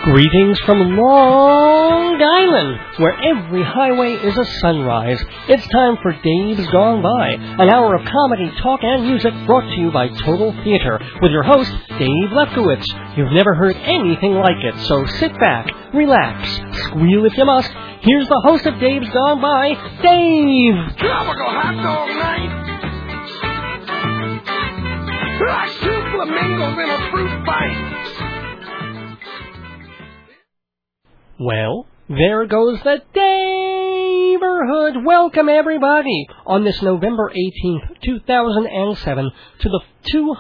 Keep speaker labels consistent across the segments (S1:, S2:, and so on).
S1: Greetings from Long Island, where every highway is a sunrise. It's time for Dave's Gone By, an hour of comedy, talk, and music brought to you by Total Theater, with your host, Dave Lefkowitz. You've never heard anything like it, so sit back, relax, squeal if you must. Here's the host of Dave's Gone By, Dave!
S2: Tropical hot dog night! Like two flamingos in a fruit fight!
S1: Well, there goes the Daverhood. Welcome, everybody, on this November 18th, 2007, to the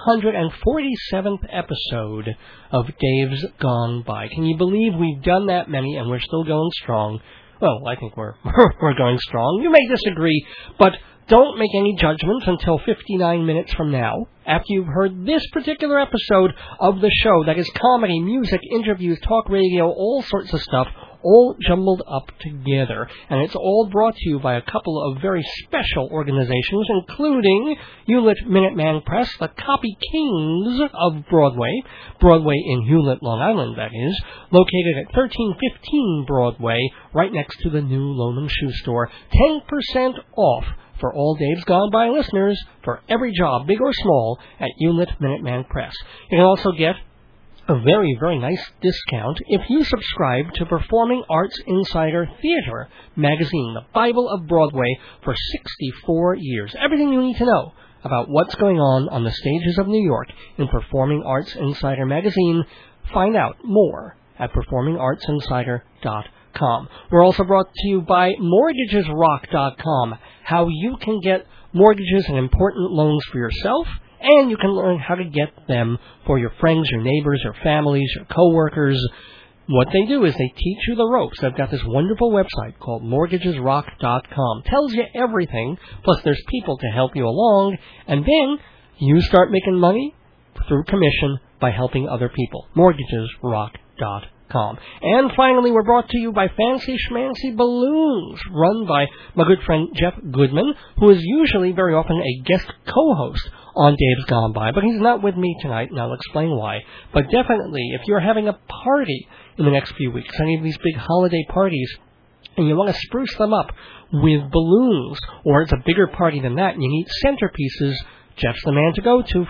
S1: 247th episode of Dave's Gone By. Can you believe we've done that many and we're still going strong? Well, I think we're going strong. You may disagree, but don't make any judgments until 59 minutes from now, after you've heard this particular episode of the show that is comedy, music, interviews, talk radio, all sorts of stuff, all jumbled up together. And it's all brought to you by a couple of very special organizations, including Hewlett Minuteman Press, the Copy Kings of Broadway in Hewlett, Long Island, that is, located at 1315 Broadway, right next to the new Loman Shoe Store. 10% off for all Dave's Gone By listeners for every job, big or small, at Hewlett Minuteman Press. You can also get a very, very nice discount if you subscribe to Performing Arts Insider Theater magazine, the Bible of Broadway, for 64 years. Everything you need to know about what's going on the stages of New York in Performing Arts Insider magazine. Find out more at performingartsinsider.com. We're also brought to you by MortgagesRock.com, how you can get mortgages and important loans for yourself, and you can learn how to get them for your friends, your neighbors, your families, your coworkers. What they do is they teach you the ropes. They've got this wonderful website called MortgagesRock.com. Tells you everything, plus there's people to help you along, and then you start making money through commission by helping other people. MortgagesRock.com. And finally, we're brought to you by Fancy Schmancy Balloons, run by my good friend Jeff Goodman, who is usually very often a guest co-host on Dave's Gone By, but he's not with me tonight, and I'll explain why. But definitely, if you're having a party in the next few weeks, any of these big holiday parties, and you want to spruce them up with balloons, or it's a bigger party than that, and you need centerpieces, Jeff's the man to go to,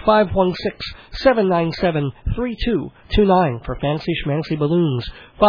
S1: 516-797-3229 for Fancy Schmancy Balloons,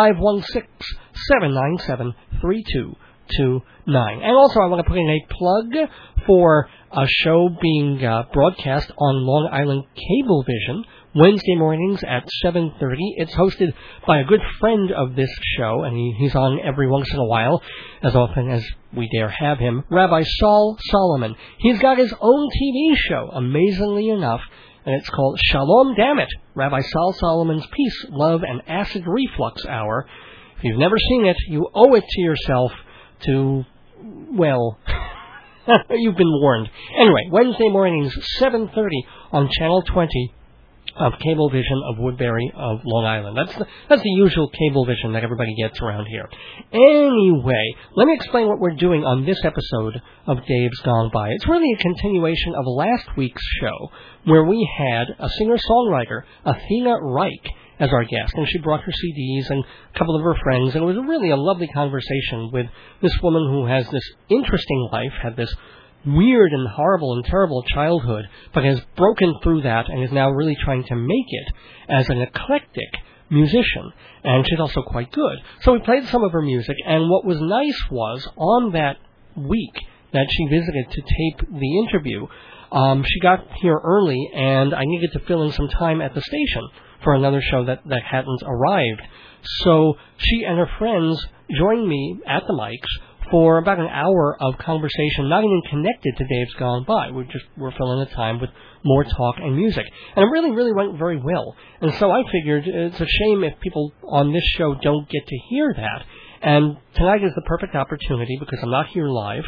S1: 516-797-3229. And also I want to put in a plug for a show being broadcast on Long Island Cablevision, Wednesday mornings at 7:30. It's hosted by a good friend of this show, and he's on every once in a while, as often as we dare have him, Rabbi Saul Solomon. He's got his own TV show, amazingly enough, and it's called Shalom Dammit, Rabbi Saul Solomon's Peace, Love, and Acid Reflux Hour. If you've never seen it, you owe it to yourself to, well, you've been warned. Anyway, Wednesday mornings, 7:30 on Channel 20 of Cablevision of Woodbury of Long Island. That's the usual Cablevision that everybody gets around here. Anyway, let me explain what we're doing on this episode of Dave's Gone By. It's really a continuation of last week's show, where we had a singer-songwriter, Athena Reich, as our guest, and she brought her CDs and a couple of her friends, and it was really a lovely conversation with this woman who has this interesting life, had this weird and horrible and terrible childhood, but has broken through that and is now really trying to make it as an eclectic musician. And she's also quite good. So we played some of her music, and what was nice was, on that week that she visited to tape the interview, she got here early, and I needed to fill in some time at the station for another show that hadn't arrived. So she and her friends joined me at the mics for about an hour of conversation, not even connected to Dave's Gone By. We're filling the time with more talk and music. And it really, really went very well. And so I figured it's a shame if people on this show don't get to hear that. And tonight is the perfect opportunity, because I'm not here live.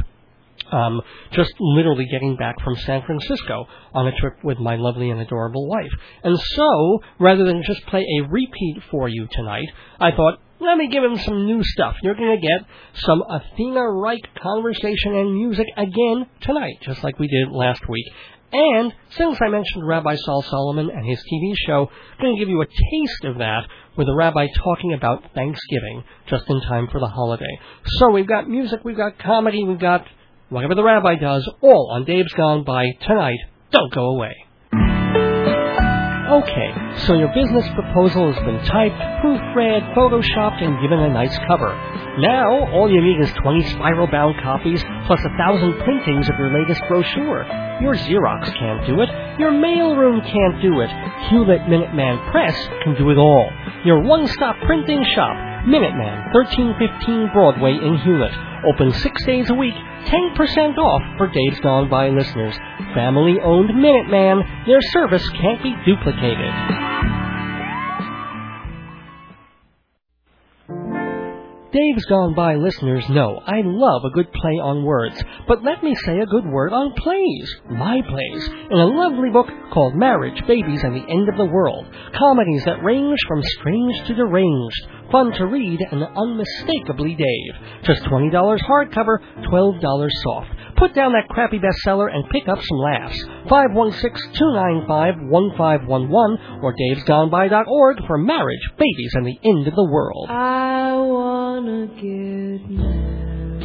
S1: Just literally getting back from San Francisco on a trip with my lovely and adorable wife. And so, rather than just play a repeat for you tonight, I thought, let me give him some new stuff. You're going to get some Athena Reich conversation and music again tonight, just like we did last week. And since I mentioned Rabbi Saul Solomon and his TV show, I'm going to give you a taste of that with a rabbi talking about Thanksgiving just in time for the holiday. So we've got music, we've got comedy, we've got whatever the rabbi does, all on Dave's Gone By tonight. Don't go away. Okay, so your business proposal has been typed, proofread, photoshopped, and given a nice cover. Now, all you need is 20 spiral-bound copies, plus 1,000 printings of your latest brochure. Your Xerox can't do it. Your mailroom can't do it. Hewlett Minuteman Press can do it all. Your one-stop printing shop, Minuteman, 1315 Broadway in Hewlett. Open 6 days a week, 10% off for Dave's Gone By listeners. Family-owned Minuteman. Their service can't be duplicated. Dave's Gone By listeners know I love a good play on words, but let me say a good word on plays, my plays, in a lovely book called Marriage, Babies, and the End of the World. Comedies that range from strange to deranged, fun to read, and unmistakably Dave. Just $20 hardcover, $12 soft. Put down that crappy bestseller and pick up some laughs. 516-295-1511 or davesgoneby.org for Marriage, Babies, and the End of the World.
S3: I wanna get married.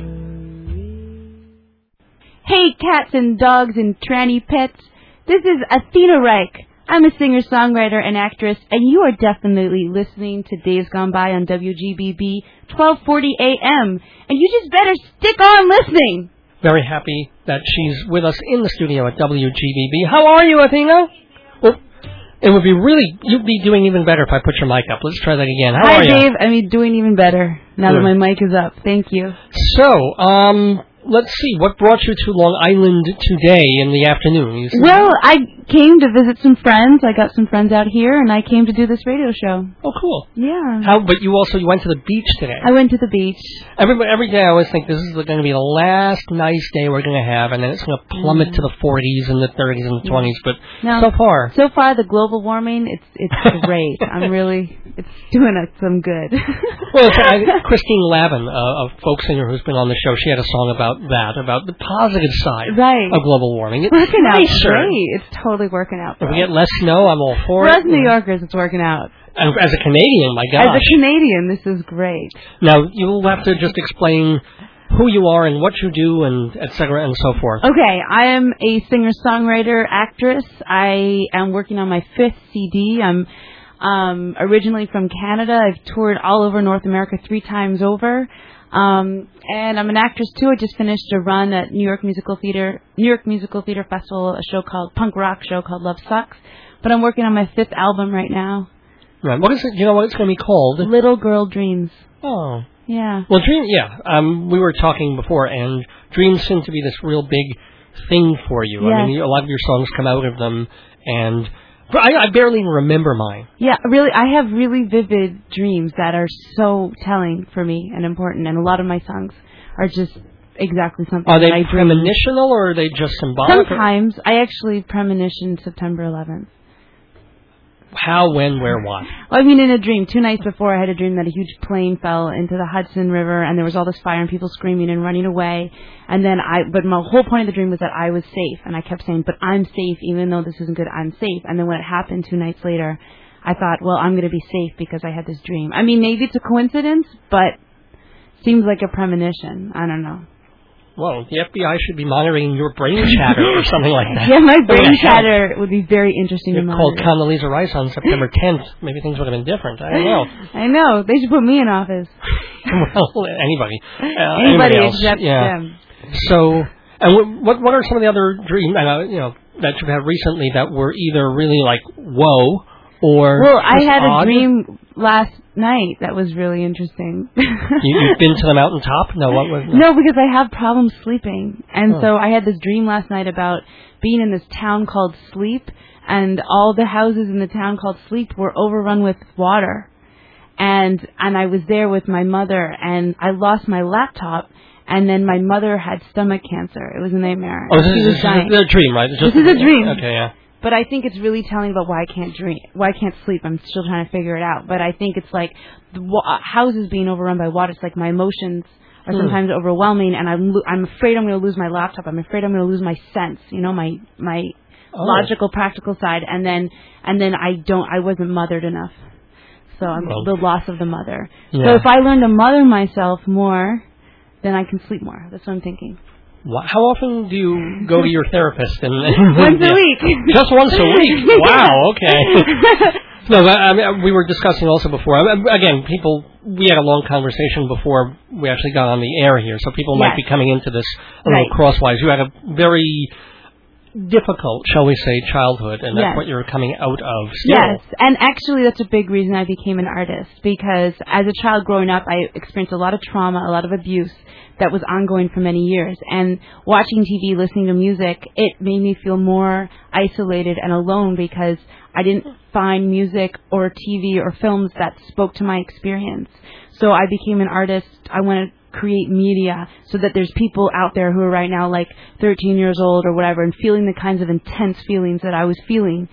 S3: Hey, cats and dogs and tranny pets. This is Athena Reich. I'm a singer-songwriter and actress, and you are definitely listening to Days Gone By on WGBB 1240 AM. And you just better stick on listening.
S1: Very happy that she's with us in the studio at WGBB. How are you, Athena? Well, it would be you'd be doing even better if I put your mic up. Let's try that again. How are you?
S3: Hi, Dave. I'm doing even better now that my mic is up. Thank you.
S1: So, let's see. What brought you to Long Island today in the afternoon?
S3: Well, I came to visit some friends. I got some friends out here, and I came to do this radio show.
S1: Oh, cool.
S3: Yeah.
S1: But you went to the beach today.
S3: I went to the beach.
S1: Every day I always think this is going to be the last nice day we're going to have, and then it's going to plummet to the 40s and the 30s and the 20s. But so far,
S3: the global warming, it's great. It's doing us some good.
S1: Well, Christine Lavin, a folk singer who's been on the show, she had a song about the positive side of global warming.
S3: It's working out great. It's totally working out.
S1: If we get less snow, I'm all for it.
S3: For us New Yorkers, it's working out.
S1: And as a Canadian, my gosh.
S3: As a Canadian, this is great.
S1: Now, you'll have to just explain who you are and what you do and et cetera and so forth.
S3: Okay, I am a singer-songwriter, actress. I am working on my 5th CD. I'm originally from Canada. I've toured all over North America 3 times over. And I'm an actress too. I just finished a run at New York Musical Theater Festival, a punk rock show called Love Sucks. But I'm working on my 5th album right now.
S1: Right. What is it? You know what it's going to be called?
S3: Little Girl Dreams.
S1: Oh.
S3: Yeah.
S1: Well, we were talking before, and dreams seem to be this real big thing for you. Yes. I mean, a lot of your songs come out of them, and I barely even remember mine. Yeah,
S3: really, I have really vivid dreams that are so telling for me and important, and a lot of my songs are just exactly something that I dream.
S1: Are they premonitional, or are they just symbolic?
S3: Sometimes. I actually premonitioned September 11th.
S1: How, when, where, what?
S3: Well, I mean, in a dream. 2 nights before, I had a dream that a huge plane fell into the Hudson River, and there was all this fire and people screaming and running away. And then but my whole point of the dream was that I was safe, and I kept saying, but I'm safe, even though this isn't good, I'm safe. And then when it happened 2 nights later, I thought, well, I'm going to be safe because I had this dream. I mean, maybe it's a coincidence, but seems like a premonition. I don't know.
S1: Well, the FBI should be monitoring your brain chatter or something like that.
S3: Yeah, my brain chatter would be very interesting to monitor.
S1: Called Condoleezza Rice on September 10th. Maybe things would have been different. I don't know.
S3: I know. They should put me in office.
S1: Well, anybody.
S3: Anybody except them.
S1: So, and what are some of the other dreams that you've had recently that were either really like, whoa, or
S3: well, I had
S1: odd?
S3: A dream last night that was really interesting.
S1: You've been to the mountaintop? No, what was that?
S3: No, because I have problems sleeping. And so I had this dream last night about being in this town called Sleep, and all the houses in the town called Sleep were overrun with water. And I was there with my mother, and I lost my laptop, and then my mother had stomach cancer. It was a nightmare.
S1: Oh, this is a dream, right?
S3: This is a dream.
S1: Okay, yeah.
S3: But I think it's really telling about why I can't sleep. I'm still trying to figure it out. But I think it's like the houses being overrun by water. It's like my emotions are sometimes overwhelming, and I'm afraid I'm going to lose my laptop. I'm afraid I'm going to lose my sense. You know, my logical, practical side, and then I wasn't mothered enough. So I'm the loss of the mother. Yeah. So if I learn to mother myself more, then I can sleep more. That's what I'm thinking.
S1: How often do you go to your therapist?
S3: Once a week.
S1: Just once a week? Wow, okay. No, I mean, we were discussing also before. Again, we had a long conversation before we actually got on the air here, so people might be coming into this a little crosswise. You had a very difficult, shall we say, childhood, and that's what you're coming out of still.
S3: Yes, and actually that's a big reason I became an artist, because as a child growing up, I experienced a lot of trauma, a lot of abuse that was ongoing for many years. And watching TV, listening to music, it made me feel more isolated and alone because I didn't find music or TV or films that spoke to my experience. So I became an artist. I wanted to create media so that there's people out there who are right now like 13 years old or whatever and feeling the kinds of intense feelings that I was feeling.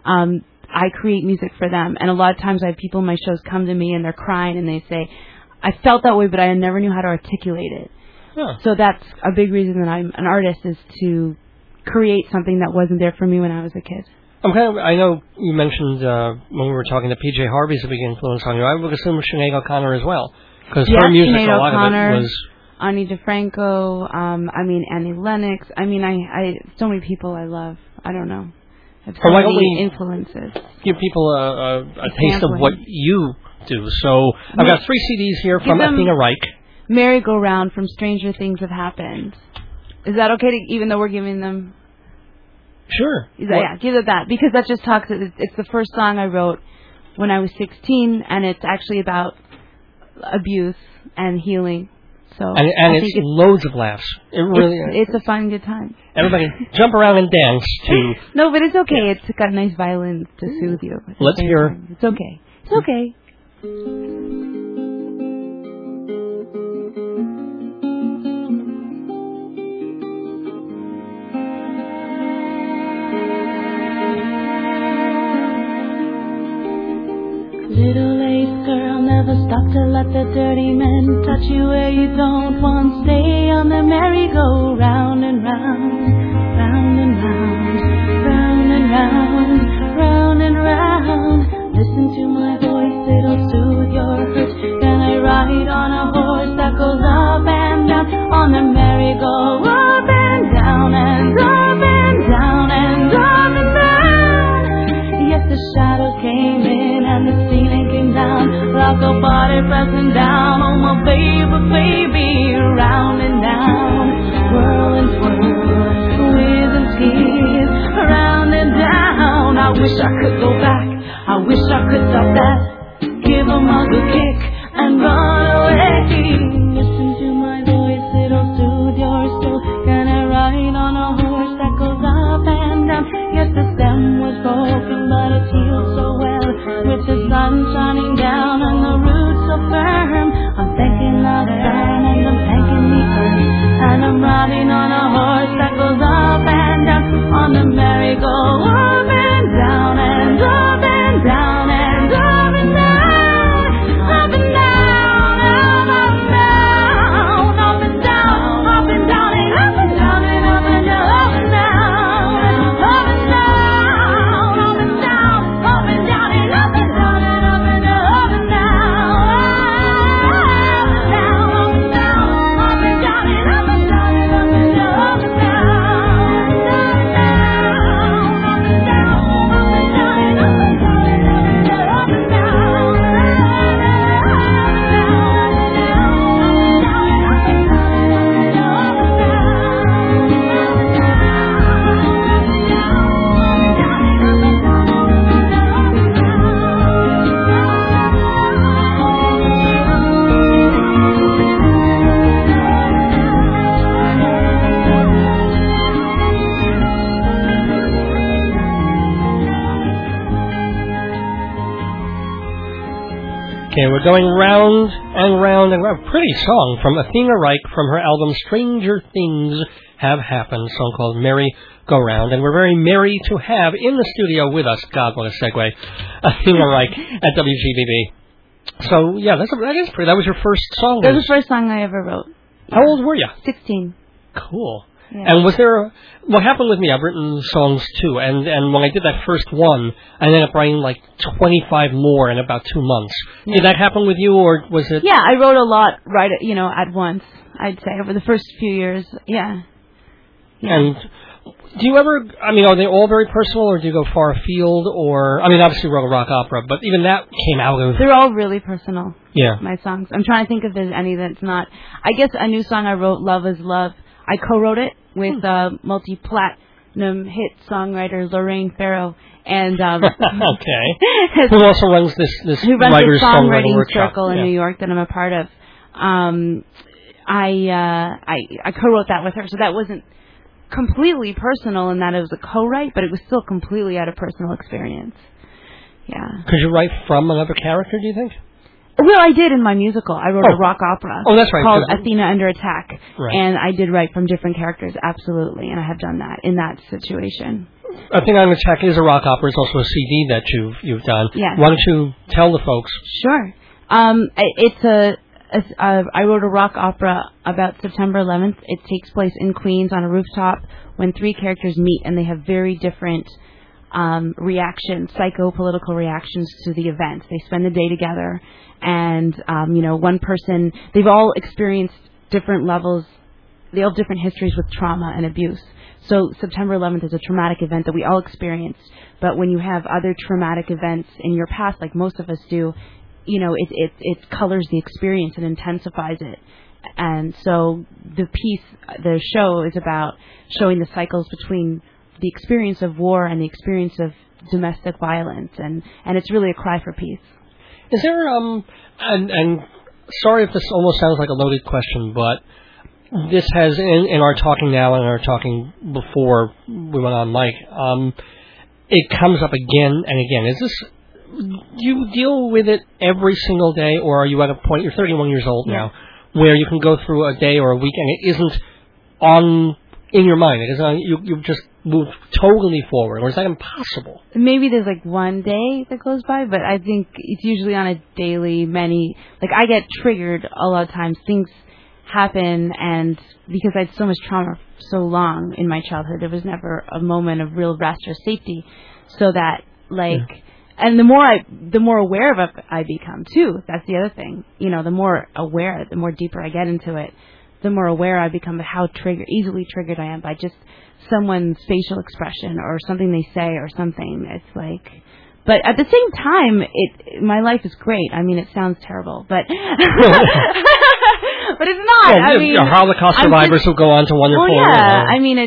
S3: I create music for them. And a lot of times I have people in my shows come to me and they're crying and they say, I felt that way, but I never knew how to articulate it. Yeah. So that's a big reason that I'm an artist, is to create something that wasn't there for me when I was a kid.
S1: Okay, I know you mentioned when we were talking to PJ Harvey's a big influence on you. I would assume Sinead O'Connor as well, because her music, Sinead a lot O'Connor, of it was...
S3: Ani DeFranco, Annie Lennox. So many people I love. I don't know. I have so many influences.
S1: Give people a taste of what you do. So I've got 3 CDs here from Athena Reich.
S3: Merry-Go-Round from Stranger Things Have Happened. Is that okay, even though we're giving them...
S1: Sure.
S3: Give it that. Because that just talks... It's the first song I wrote when I was 16, and it's actually about abuse and healing. So
S1: and it's loads of laughs. It really
S3: it's a fun, good time.
S1: Everybody jump around and dance to...
S3: No, but it's okay. Yeah. It's got nice violin to soothe you.
S1: Let's hear...
S3: Time. It's okay. It's okay.
S4: Little lace girl, never stop to let the dirty men touch you where you don't want. Stay on the merry-go-round and round, round and round, round and round, round and round. Listen to my voice, it'll soothe your hurt. Can I ride on a horse that goes up and down on the merry-go, up and down and up and down and up and down? Yes, the shadows came in and the ceiling came down, like a body pressing down on my baby, round and down, whirl and twirl, whiz and skis, round and down. I wish I could go back, I wish I could stop that, give 'em a good kick and run away. Listen to my voice, it'll soothe your soul. Can I ride on a horse that goes up and down? Yes, the stem was broken, but it's healed so well, with the sun shining down and the roots so firm. I'm thanking the sun and I'm thanking the earth, and I'm riding on a horse that goes up and down on the merry-go, up and down and up and down and up and down, up and down, up and down, up and down, up and down and up and down and up and down, up and down, up and down, up and down, up and down and up and down and up and down, up and down, up and down, up and down and up and down and up and down, up and down,
S1: Okay, we're going round and round and round. Pretty song from Athena Reich from her album Stranger Things Have Happened, a song called Merry-Go-Round. And we're very merry to have in the studio with us, God, what a segue, Athena Reich at WGBB. So, yeah, that is pretty. That was your first song.
S3: That was the first song I ever wrote.
S1: How old were you?
S3: 16.
S1: Cool. And was there... What happened with me, I've written songs too, and when I did that first one, I ended up writing like 25 more in about 2 months. Did that happen with you, or was it...
S3: Yeah, I wrote a lot at once, I'd say, over the first few years. Yeah.
S1: And do you ever... I mean, are they all very personal, or do you go far afield, or... I mean, obviously you wrote a rock opera, but even that came out of...
S3: They're all really personal,
S1: yeah.
S3: my songs. I'm trying to think if there's any that's not... I guess a new song I wrote, Love is Love, I co-wrote it with multi-platinum hit songwriter Lorraine Farrow, and
S1: okay, who also runs this
S3: who runs
S1: writers'
S3: the songwriting
S1: workshop.
S3: circle in New York that I'm a part of. I co-wrote that with her, so that wasn't completely personal in that it was a co-write, but it was still completely out of personal experience. Yeah.
S1: Could you write from another character, do you think?
S3: Well, I did in my musical. I wrote a rock opera
S1: that's right,
S3: called Athena Under Attack.
S1: Right.
S3: And I did write from different characters, absolutely, and I have done that in that situation.
S1: Athena Under Attack is a rock opera. It's also a CD that you've done.
S3: Yes.
S1: Why don't you tell the folks?
S3: Sure. I wrote a rock opera about September 11th. It takes place in Queens on a rooftop when 3 characters meet, and they have very different reactions, psycho-political reactions to the events. They spend the day together, and one person, they've all experienced different levels, they all have different histories with trauma and abuse. So September 11th is a traumatic event that we all experienced, but when you have other traumatic events in your past, like most of us do, it colors the experience and intensifies it. And so the show is about showing the cycles between the experience of war and the experience of domestic violence, and it's really a cry for peace.
S1: Is there and sorry if this almost sounds like a loaded question, but this has in our talking now and our talking before we went on mic, it comes up again and again. Is this, do you deal with it every single day, or are you at a point, you're 31 years old now, where you can go through a day or a week and it isn't in your mind? It isn't, you've just moved totally forward, or is that impossible?
S3: Maybe there's like one day that goes by, but I think it's usually on a daily, I get triggered a lot of times. Things happen, and because I had so much trauma for so long in my childhood, there was never a moment of real rest or safety, so that and the more aware of it I become too. That's the other thing. The more aware, the more deeper I get into it, the more aware I become of how easily triggered I am by just someone's facial expression or something they say or something. It's like, but at the same time, my life is great. I mean, it sounds terrible, but but it's not.
S1: Well, I mean, Holocaust survivors who go on to wonderful.
S3: Well, yeah. I mean,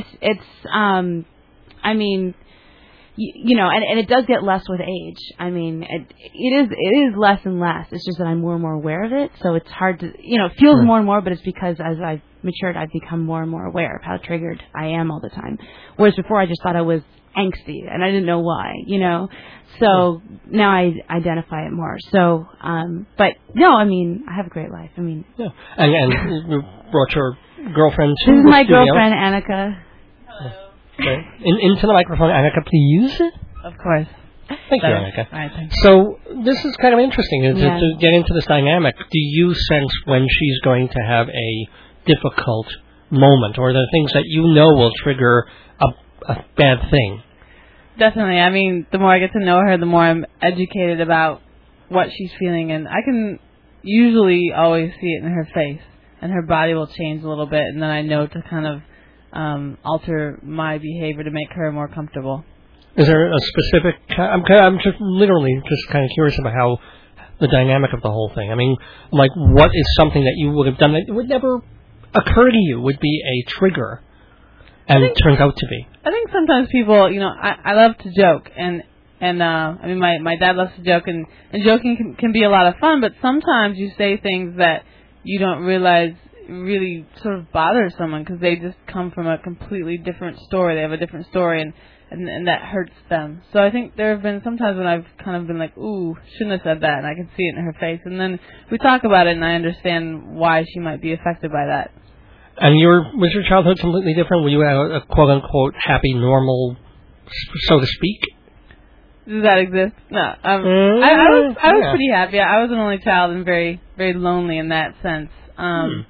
S3: and it does get less with age. I mean, it is less and less. It's just that I'm more and more aware of it. So it's hard to, it feels more and more, but it's because as I've matured, I've become more and more aware of how triggered I am all the time. Whereas before I just thought I was angsty and I didn't know why, So now I identify it more. So, but no, I mean, I have a great life. I mean,
S1: yeah. And you brought your girlfriend to
S3: This is my
S1: studio.
S3: girlfriend, Annika.
S1: Okay. Into the microphone, Annika, please.
S3: Of course.
S1: Thank you, Annika.
S3: All right, thanks.
S1: So this is kind of interesting to get into this dynamic. Do you sense when she's going to have a difficult moment, or the things that will trigger a bad thing?
S5: Definitely. I mean, the more I get to know her, the more I'm educated about what she's feeling, and I can usually always see it in her face, and her body will change a little bit, and then I know to kind of alter my behavior to make her more comfortable.
S1: Is there a specific... I'm just literally just kind of curious about how the dynamic of the whole thing. I mean, like, what is something that you would have done that would never occur to you would be a trigger, and it turns out to be?
S5: I think sometimes people, I love to joke, and I mean, my dad loves to joke, and joking can be a lot of fun, but sometimes you say things that you don't realize really sort of bother someone because they just come from a completely different story. They have a different story, and that hurts them. So I think there have been some times when I've kind of been like, ooh, shouldn't have said that, and I can see it in her face. And then we talk about it, and I understand why she might be affected by that.
S1: And was your childhood completely different? Were you a quote-unquote happy, normal, so to speak?
S5: Does that exist? No. I was pretty happy. I was an only child and very, very lonely in that sense.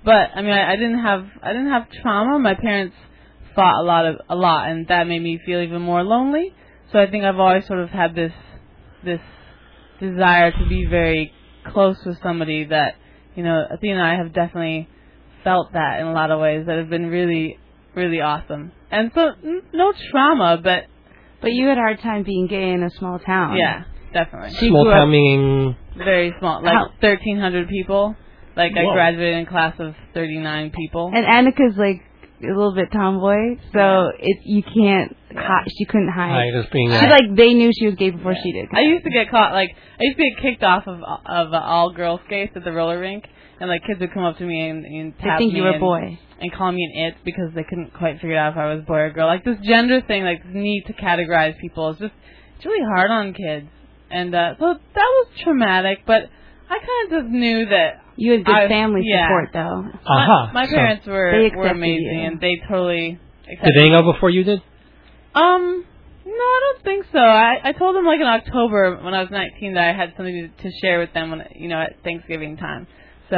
S5: But I mean, I didn't have trauma. My parents fought a lot, and that made me feel even more lonely. So I think I've always sort of had this desire to be very close with somebody that, you know, Athena and I have definitely felt that in a lot of ways that have been really, really awesome. And so no trauma, but
S3: you had a hard time being gay in a small town.
S5: yeah, definitely.
S1: Small town meaning
S5: Very small, like 1,300 people. Like
S1: Whoa.
S5: I graduated in a class of 39 people.
S3: And Annika's like a little bit tomboy, so you can't. She couldn't hide.
S1: as being
S3: She's like they knew she was gay before she did.
S5: I used to get caught, like, I used to get kicked off of all girl skates at the roller rink, and like kids would come up to me and tap
S3: think
S5: me
S3: you were a boy
S5: and call me an it because they couldn't quite figure out if I was boy or girl. Like this gender thing, like this need to categorize people is it's really hard on kids, and so that was traumatic. But I kind of just knew that
S3: you had good family support though.
S5: My parents were amazing, and they totally accepted.
S1: Did they know before you did?
S5: No, I don't think so. I told them like in October when I was 19 that I had something to share with them when, you know, at Thanksgiving time. So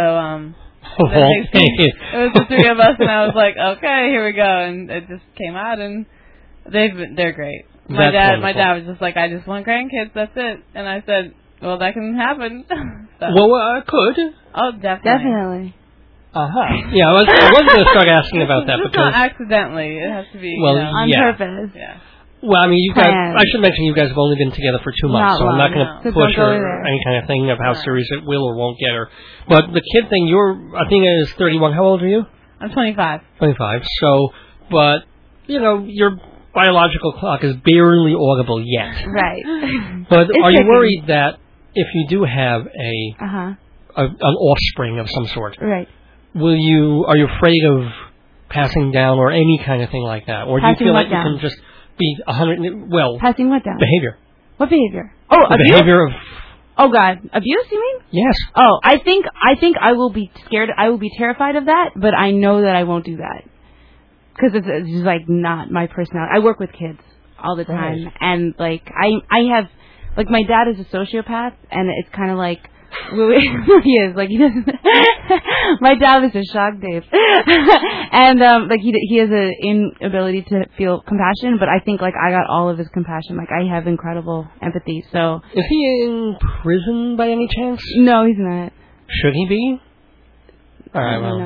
S5: it was the three of us, and I was like, okay, here we go, and it just came out, and they're great. My dad was just like, I just want grandkids, that's it, and I said, well, that can happen. So.
S1: Well, could.
S5: Oh, definitely.
S1: Yeah, I was going to start asking about that
S5: because not accidentally. It has to be
S3: on purpose.
S5: Yeah.
S1: Well, I mean, you guys. I should mention you guys have only been together for 2 months, so I'm not going to push or any kind of thing of how serious it will or won't get her. But the kid thing, Athena is 31. How old are you?
S5: I'm 25.
S1: 25. So, but you know, your biological clock is barely audible yet.
S3: Right.
S1: But are you worried that if you do have an offspring of some sort,
S3: right?
S1: Are you afraid of passing down or any kind of thing like that, or do you feel like you can just be 100? Well,
S3: passing what down?
S1: Behavior.
S3: What behavior? Oh,
S1: the
S3: abuse?
S1: Behavior of.
S3: Oh God, abuse? You mean?
S1: Yes.
S3: Oh, I think I will be scared. I will be terrified of that, but I know that I won't do that because it's just like not my personality. I work with kids all the time, and like I have like my dad is a sociopath, and it's kind of like. He is like he doesn't. My dad is a shock Dave, and like he has an inability to feel compassion. But I think like I got all of his compassion. Like I have incredible empathy. So
S1: is he in prison by any chance?
S3: No, he's not.
S1: Should he be? All right. Well,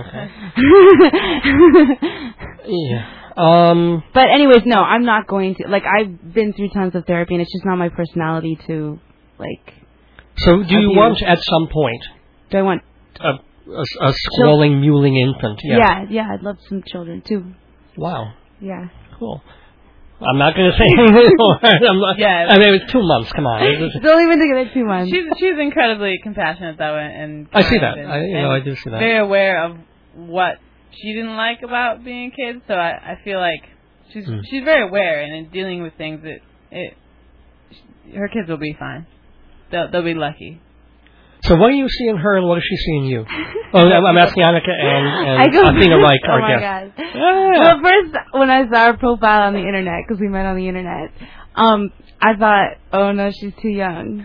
S1: okay. Yeah.
S3: But anyways, no, I'm not going to. Like I've been through tons of therapy, and it's just not my personality to like.
S1: So do you want, at some point...
S3: Do I want...
S1: A squalling, mewling infant?
S3: Yeah, I'd love some children, too.
S1: Wow.
S3: Yeah.
S1: Cool. I'm not going to say anything more. I mean, it was 2 months, come on.
S3: It's only been together 2 months.
S5: She's incredibly compassionate, though, and
S1: I see that. I do see that.
S5: Very aware of what she didn't like about being a kid, so I feel like she's very aware, and in dealing with things, her kids will be fine. They'll be lucky. So
S1: what do you see in her, and what does she see in you? I'm asking Annika and Athena Reich, our guest.
S3: God. Yeah. Well, first, when I saw her profile on the internet, because we met on the internet, I thought, oh no, she's too young.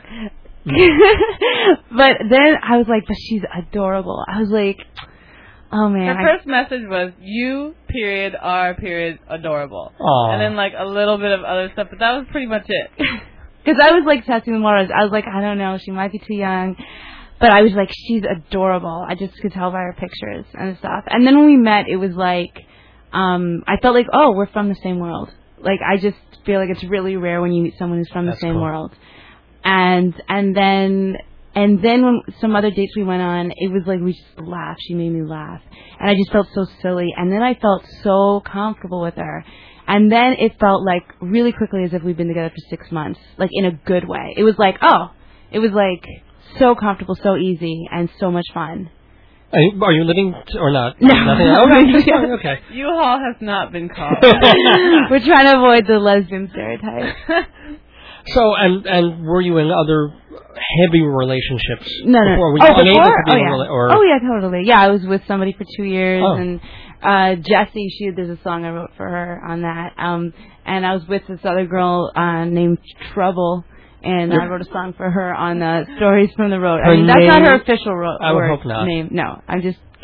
S3: But then I was like, but she's adorable. I was like, oh man.
S5: Her first message was, you, are, adorable.
S1: Aww.
S5: And then like a little bit of other stuff, but that was pretty much it.
S3: Because I was like testing the waters. I was like, I don't know, she might be too young. But I was like, she's adorable. I just could tell by her pictures and stuff. And then when we met, it was like, I felt like, oh, we're from the same world. Like, I just feel like it's really rare when you meet someone who's from the same world. And then when some other dates we went on, it was like we just laughed. She made me laugh. And I just felt so silly. And then I felt so comfortable with her. And then it felt like really quickly as if we'd been together for 6 months, like in a good way. It was like, it was like so comfortable, so easy, and so much fun.
S1: Are you living or not?
S3: No.
S1: Nothing? Okay.
S5: U-Haul has not been called.
S3: We're trying to avoid the lesbian stereotype.
S1: So, and were you in other heavy relationships?
S3: No.
S1: Before? Were you unable to be
S3: yeah, totally. Yeah, I was with somebody for 2 years, and Jessie, there's a song I wrote for her on that. And I was with this other girl named Trouble, and I wrote a song for her on Stories from the Road. I mean, that's not her official
S1: I would hope not.
S3: name. No, I'm just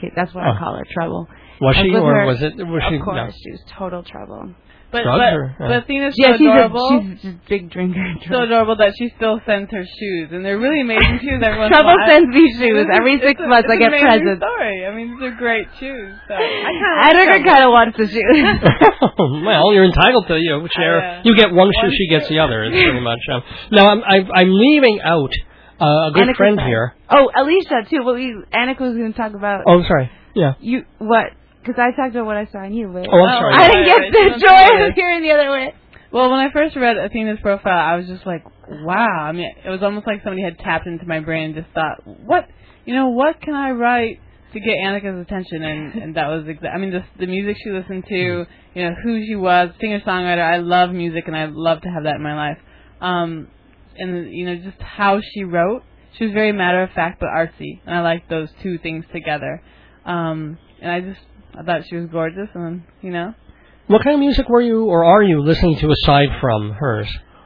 S3: kid. That's what I call her, trouble.
S1: Was she,
S3: with
S1: or
S3: her,
S1: was it? Was she?
S3: Of course,
S1: No.
S3: she was total trouble.
S5: But
S1: Drugs or-
S5: Athena's so
S3: Yeah,
S5: adorable.
S3: she's a big drinker.
S5: So adorable that she still sends her shoes, and they're really amazing shoes. Everyone's
S3: Trouble
S5: like,
S3: sends me shoes. Every 6 months I get
S5: It's an amazing
S3: presents.
S5: story. I mean, these are great shoes. So
S3: Annika kind of wants the shoes.
S1: Well, you're entitled to share.
S5: Yeah.
S1: You get one shoe, she gets the other. It's pretty much. Now I'm leaving out a good
S3: Annika's
S1: friend
S3: fine.
S1: here.
S3: Oh, Alicia too. What Annika was going to talk about.
S1: Oh, sorry. Yeah.
S3: You what? Because I talked about what I saw on you. Wait.
S1: Oh, I'm sorry.
S3: I didn't
S5: Right,
S3: get
S5: right.
S3: the joy of hearing the other way.
S5: Well, when I first read Athena's profile, I was just like, wow. I mean, it was almost like somebody had tapped into my brain and just thought, what can I write to get Annika's attention? And that was I mean, the music she listened to, who she was, singer-songwriter. I love music, and I love to have that in my life. And, just how she wrote. She was very matter-of-fact but artsy, and I liked those two things together. And I thought she was gorgeous, and,
S1: What kind of music were you or are you listening to aside from hers?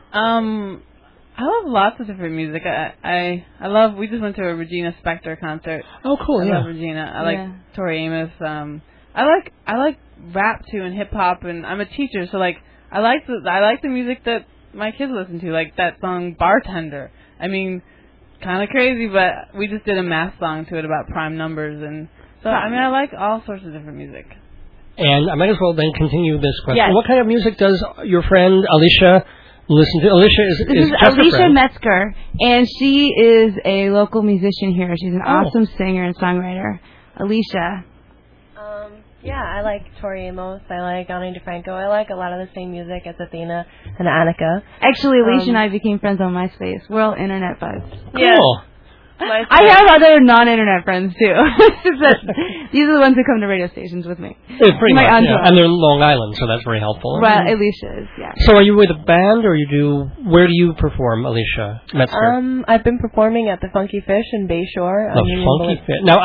S5: I love lots of different music. I love. We just went to a Regina Spektor concert.
S1: Oh, cool.
S5: I
S1: Yeah.
S5: love Regina. I like Tori Amos. I like rap too and hip hop, and I'm a teacher, so like I like the music that my kids listen to, like that song Bartender. I mean, kind of crazy, but we just did a math song to it about prime numbers, and so I mean I like all sorts of different music.
S1: And I might as well then continue this question.
S3: Yes.
S1: What kind of music does your friend Alicia listen to? Alicia is
S3: This is
S1: just a
S3: Alicia
S1: friend.
S3: Metzger, and she is a local musician here. She's an
S1: Oh.
S3: awesome singer and songwriter. Alicia.
S6: Yeah, I like Tori Amos. I like Ani DeFranco. I like a lot of the same music as Athena and Annika.
S3: Actually, Alicia and I became friends on MySpace. We're all internet buds.
S1: Cool.
S3: I have other non-internet friends too. It's just that these are the ones who come to radio stations with me.
S1: Yeah, pretty
S3: My
S1: much,
S3: entourage.
S1: yeah. And they're in Long Island, so that's very helpful.
S3: Well, Alicia is, yeah.
S1: So are you with a band, or where do you perform, Alicia Metzger?
S6: I've been performing at the Funky Fish in Bayshore.
S1: The Funky Fit. Now,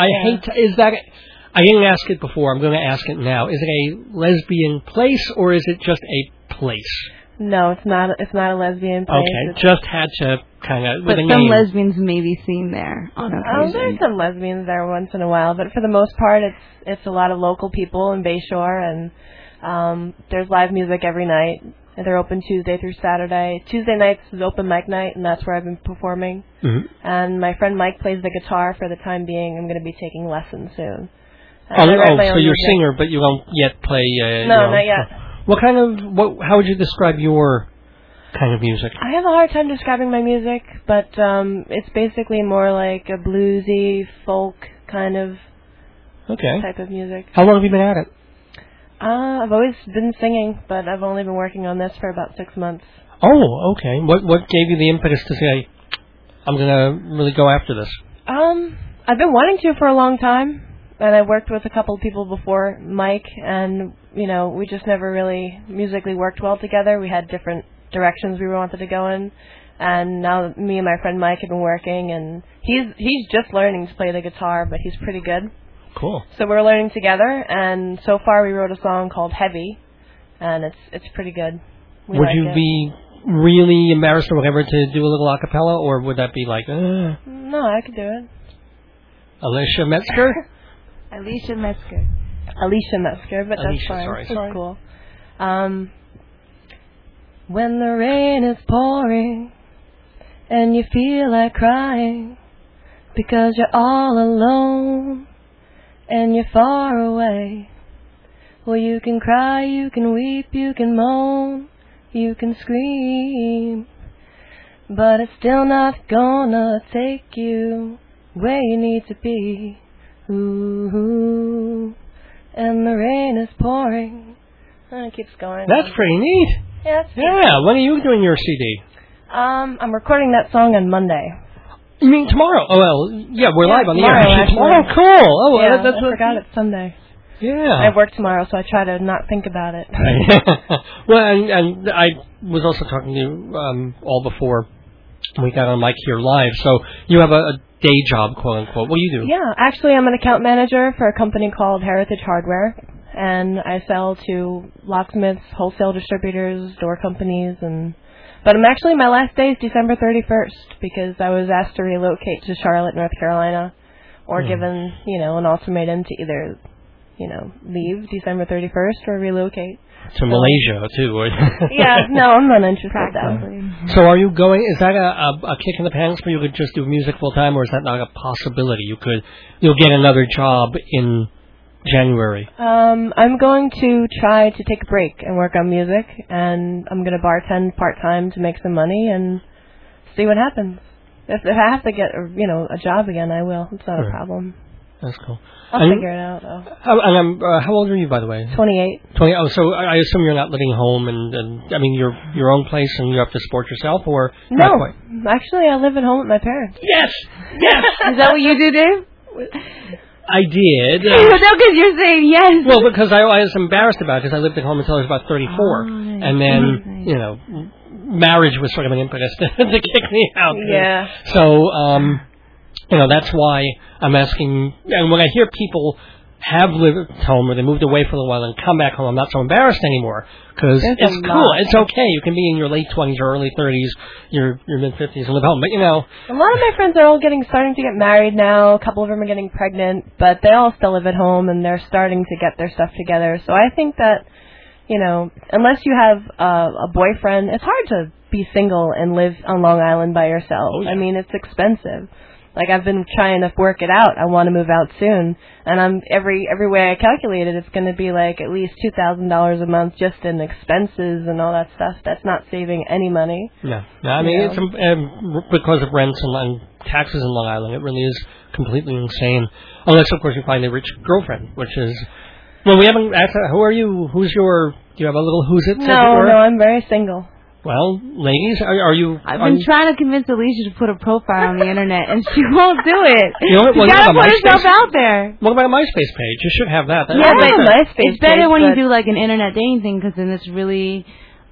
S1: I didn't ask it before, I'm going to ask it now. Is it a lesbian place, or is it just a place?
S6: No, it's not. It's not a lesbian place.
S1: Okay, just had to kind of
S3: But
S1: with a
S3: some
S1: name.
S3: lesbians may be seen there on occasion.
S6: There's some lesbians there once in a while, but for the most part, it's a lot of local people in Bayshore, and there's live music every night. And they're open Tuesday through Saturday. Tuesday nights is open mic night, and that's where I've been performing.
S1: Mm-hmm.
S6: And my friend Mike plays the guitar for the time being. I'm going to be taking lessons soon.
S1: So
S6: I write my
S1: you're
S6: own
S1: a
S6: music.
S1: singer, but you won't yet play.
S6: No, not yet.
S1: How would you describe your kind of music?
S6: I have a hard time describing my music, but it's basically more like a bluesy, folk kind of type of music.
S1: How long have you been at it?
S6: I've always been singing, but I've only been working on this for about 6 months.
S1: Oh, okay. What gave you the impetus to say, I'm going to really go after this?
S6: I've been wanting to for a long time, and I worked with a couple of people before Mike, and, we just never really musically worked well together. We had different directions we wanted to go in, and now me and my friend Mike have been working, and he's just learning to play the guitar, but he's pretty good.
S1: Cool.
S6: So we're learning together, and so far we wrote a song called Heavy, and it's pretty good.
S1: Would you be really embarrassed or whatever to do a little a cappella, or would that be like,
S6: No, I could do it.
S1: Alicia Metzger?
S3: Alicia Metzger.
S6: Alicia Metzger, but
S1: Alicia,
S6: that's fine.
S1: sorry.
S6: It's cool. When the rain is pouring and you feel like crying because you're all alone and you're far away, well, you can cry, you can weep, you can moan, you can scream, but it's still not gonna take you where you need to be. Ooh, and the rain is pouring. And it keeps going.
S1: That's pretty neat.
S6: Yeah,
S1: When are you doing your CD?
S6: I'm recording that song on Monday.
S1: You mean tomorrow? Oh, well, yeah, we're live on the air.
S6: tomorrow,
S1: Tomorrow, cool. Oh, well,
S6: Yeah,
S1: that's
S6: I forgot it's Sunday.
S1: Yeah.
S6: I work tomorrow, so I try to not think about it.
S1: Well, and I was also talking to you all before we got on mic here live. So you have a day job, quote unquote. What do you do?
S6: Yeah, actually, I'm an account manager for a company called Heritage Hardware, and I sell to locksmiths, wholesale distributors, door companies, but I'm actually, my last day is December 31st because I was asked to relocate to Charlotte, North Carolina, or given, an ultimatum to either, leave December 31st or relocate.
S1: To Malaysia, too.
S6: Yeah, no, I'm not interested in
S1: So are you going, is that a kick in the pants for you to just do music full time, or is that not a possibility? You'll get another job in January.
S6: I'm going to try to take a break and work on music, and I'm going to bartend part-time to make some money and see what happens. If I have to get, a job again, I will. It's not a problem.
S1: That's cool.
S6: I'll figure it out, though.
S1: How old are you, by the way?
S6: 28.
S1: 20. Oh, so I assume you're not living home and I mean, your own place and you have to support yourself, or
S6: no?
S1: Not quite?
S6: Actually, I live at home with my parents.
S1: Yes!
S3: Is that what you do, Dave?
S1: I did.
S3: No, because you're saying yes.
S1: Well, because I was embarrassed about it, because I lived at home until I was about 34. And then, marriage was sort of an impetus to kick me out.
S6: Yeah.
S1: So, that's why I'm asking. And when I hear people have lived at home or they moved away for a while and come back home, I'm not so embarrassed anymore, because it's cool. It's okay. You can be in your late 20s or early 30s, your mid-50s, and live home. But, a
S6: lot of my friends are all starting to get married now. A couple of them are getting pregnant, but they all still live at home, and they're starting to get their stuff together. So I think that, unless you have a boyfriend, it's hard to be single and live on Long Island by yourself.
S1: Oh, yeah.
S6: I mean, it's expensive. Like, I've been trying to work it out. I want to move out soon, and I'm every way I calculate it, it's going to be like at least $2,000 a month just in expenses and all that stuff. That's not saving any money.
S1: No, I mean, it's because of rents and taxes in Long Island, it really is completely insane. Unless, of course, you find a rich girlfriend, which is. Well, we haven't asked. Who are you? Do you have a little who's it?
S6: No, I'm very single.
S1: Well, ladies, are you?
S3: I've been trying to convince Alicia to put a profile on the internet, and she won't do it.
S1: You know what?
S3: You gotta put yourself out there.
S1: What about a MySpace page? You should have that.
S3: Yeah, but MySpace. It's better when you do like an internet dating thing, because then it's really,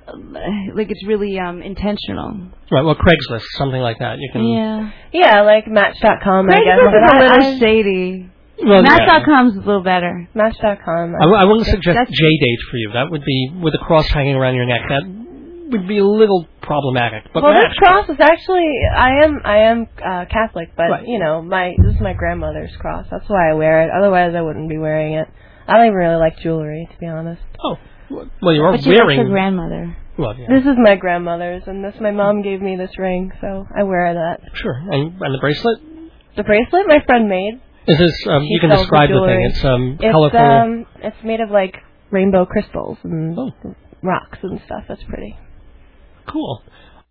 S3: intentional.
S1: Right. Well, Craigslist, something like that. You can.
S6: Yeah, like Match.com.
S3: Craigslist is a little shady.
S1: Well,
S3: Match.com's a little better.
S6: Match.com.
S1: I wouldn't suggest JDate for you. That would be with a cross hanging around your neck. That would be a little problematic. But
S6: this cross is actually, I am Catholic, but
S1: right.
S6: This is my grandmother's cross. That's why I wear it. Otherwise, I wouldn't be wearing it. I don't even really like jewelry, to be honest.
S1: Oh, well, you are
S3: but
S1: wearing.
S3: But your grandmother.
S1: Well, yeah.
S6: This is my grandmother's, and my mom gave me this ring, so I wear that.
S1: Sure, and the bracelet.
S6: The bracelet my friend made.
S1: Is this? You can describe the thing. It's colorful.
S6: It's made of like rainbow crystals and rocks and stuff. That's pretty.
S1: Cool.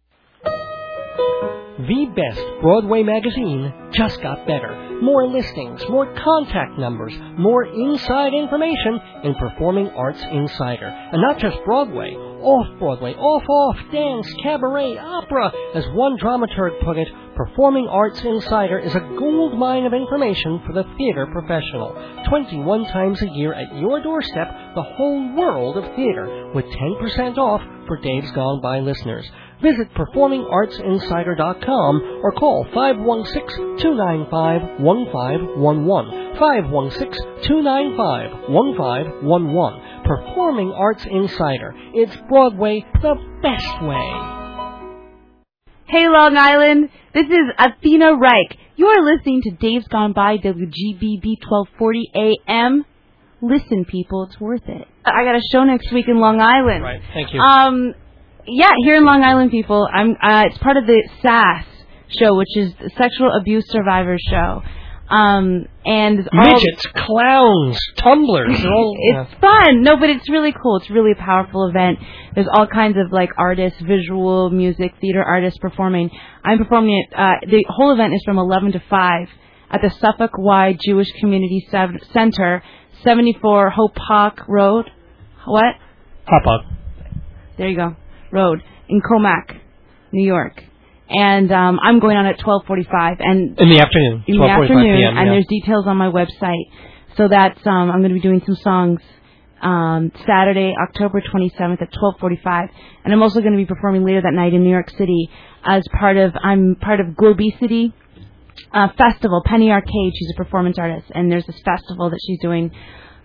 S1: The best Broadway magazine just got better. More listings, more contact numbers, more inside information in Performing Arts Insider. And not just Broadway, off-Broadway, off, dance, cabaret, opera. As one dramaturg put it, Performing Arts Insider is a gold mine of information for the theater professional. 21 times a year at your doorstep, the whole world of theater, with 10% off for Dave's Gone By listeners. Visit performingartsinsider.com or call 516-295-1511. 516-295-1511. Performing Arts Insider. It's Broadway the best way.
S3: Hey, Long Island. This is Athena Reich. You are listening to Dave's Gone By, WGBB 1240 AM. Listen, people, it's worth it. I got a show next week in Long Island.
S1: Right, thank you.
S3: Yeah, here in Long Island, people. It's part of the SAS show, which is the Sexual Abuse Survivors Show. And
S1: midgets, clowns, tumblers.
S3: It's fun. No, but it's really cool. It's really a powerful event. There's all kinds of like artists, visual, music, theater artists performing. I'm performing it. The whole event is from 11 to 5 at the Suffolk Y Jewish Community Center, 74 Hopak Road. What?
S1: Hopak.
S3: There you go. Road in Comac, New York. And I'm going on at 12:45 and
S1: in the afternoon.
S3: In the afternoon, PM, and there's details on my website. So that's I'm going to be doing some songs Saturday, October 27th at 12:45, and I'm also going to be performing later that night in New York City I'm part of Globicity Festival. Penny Arcade, she's a performance artist, and there's this festival that she's doing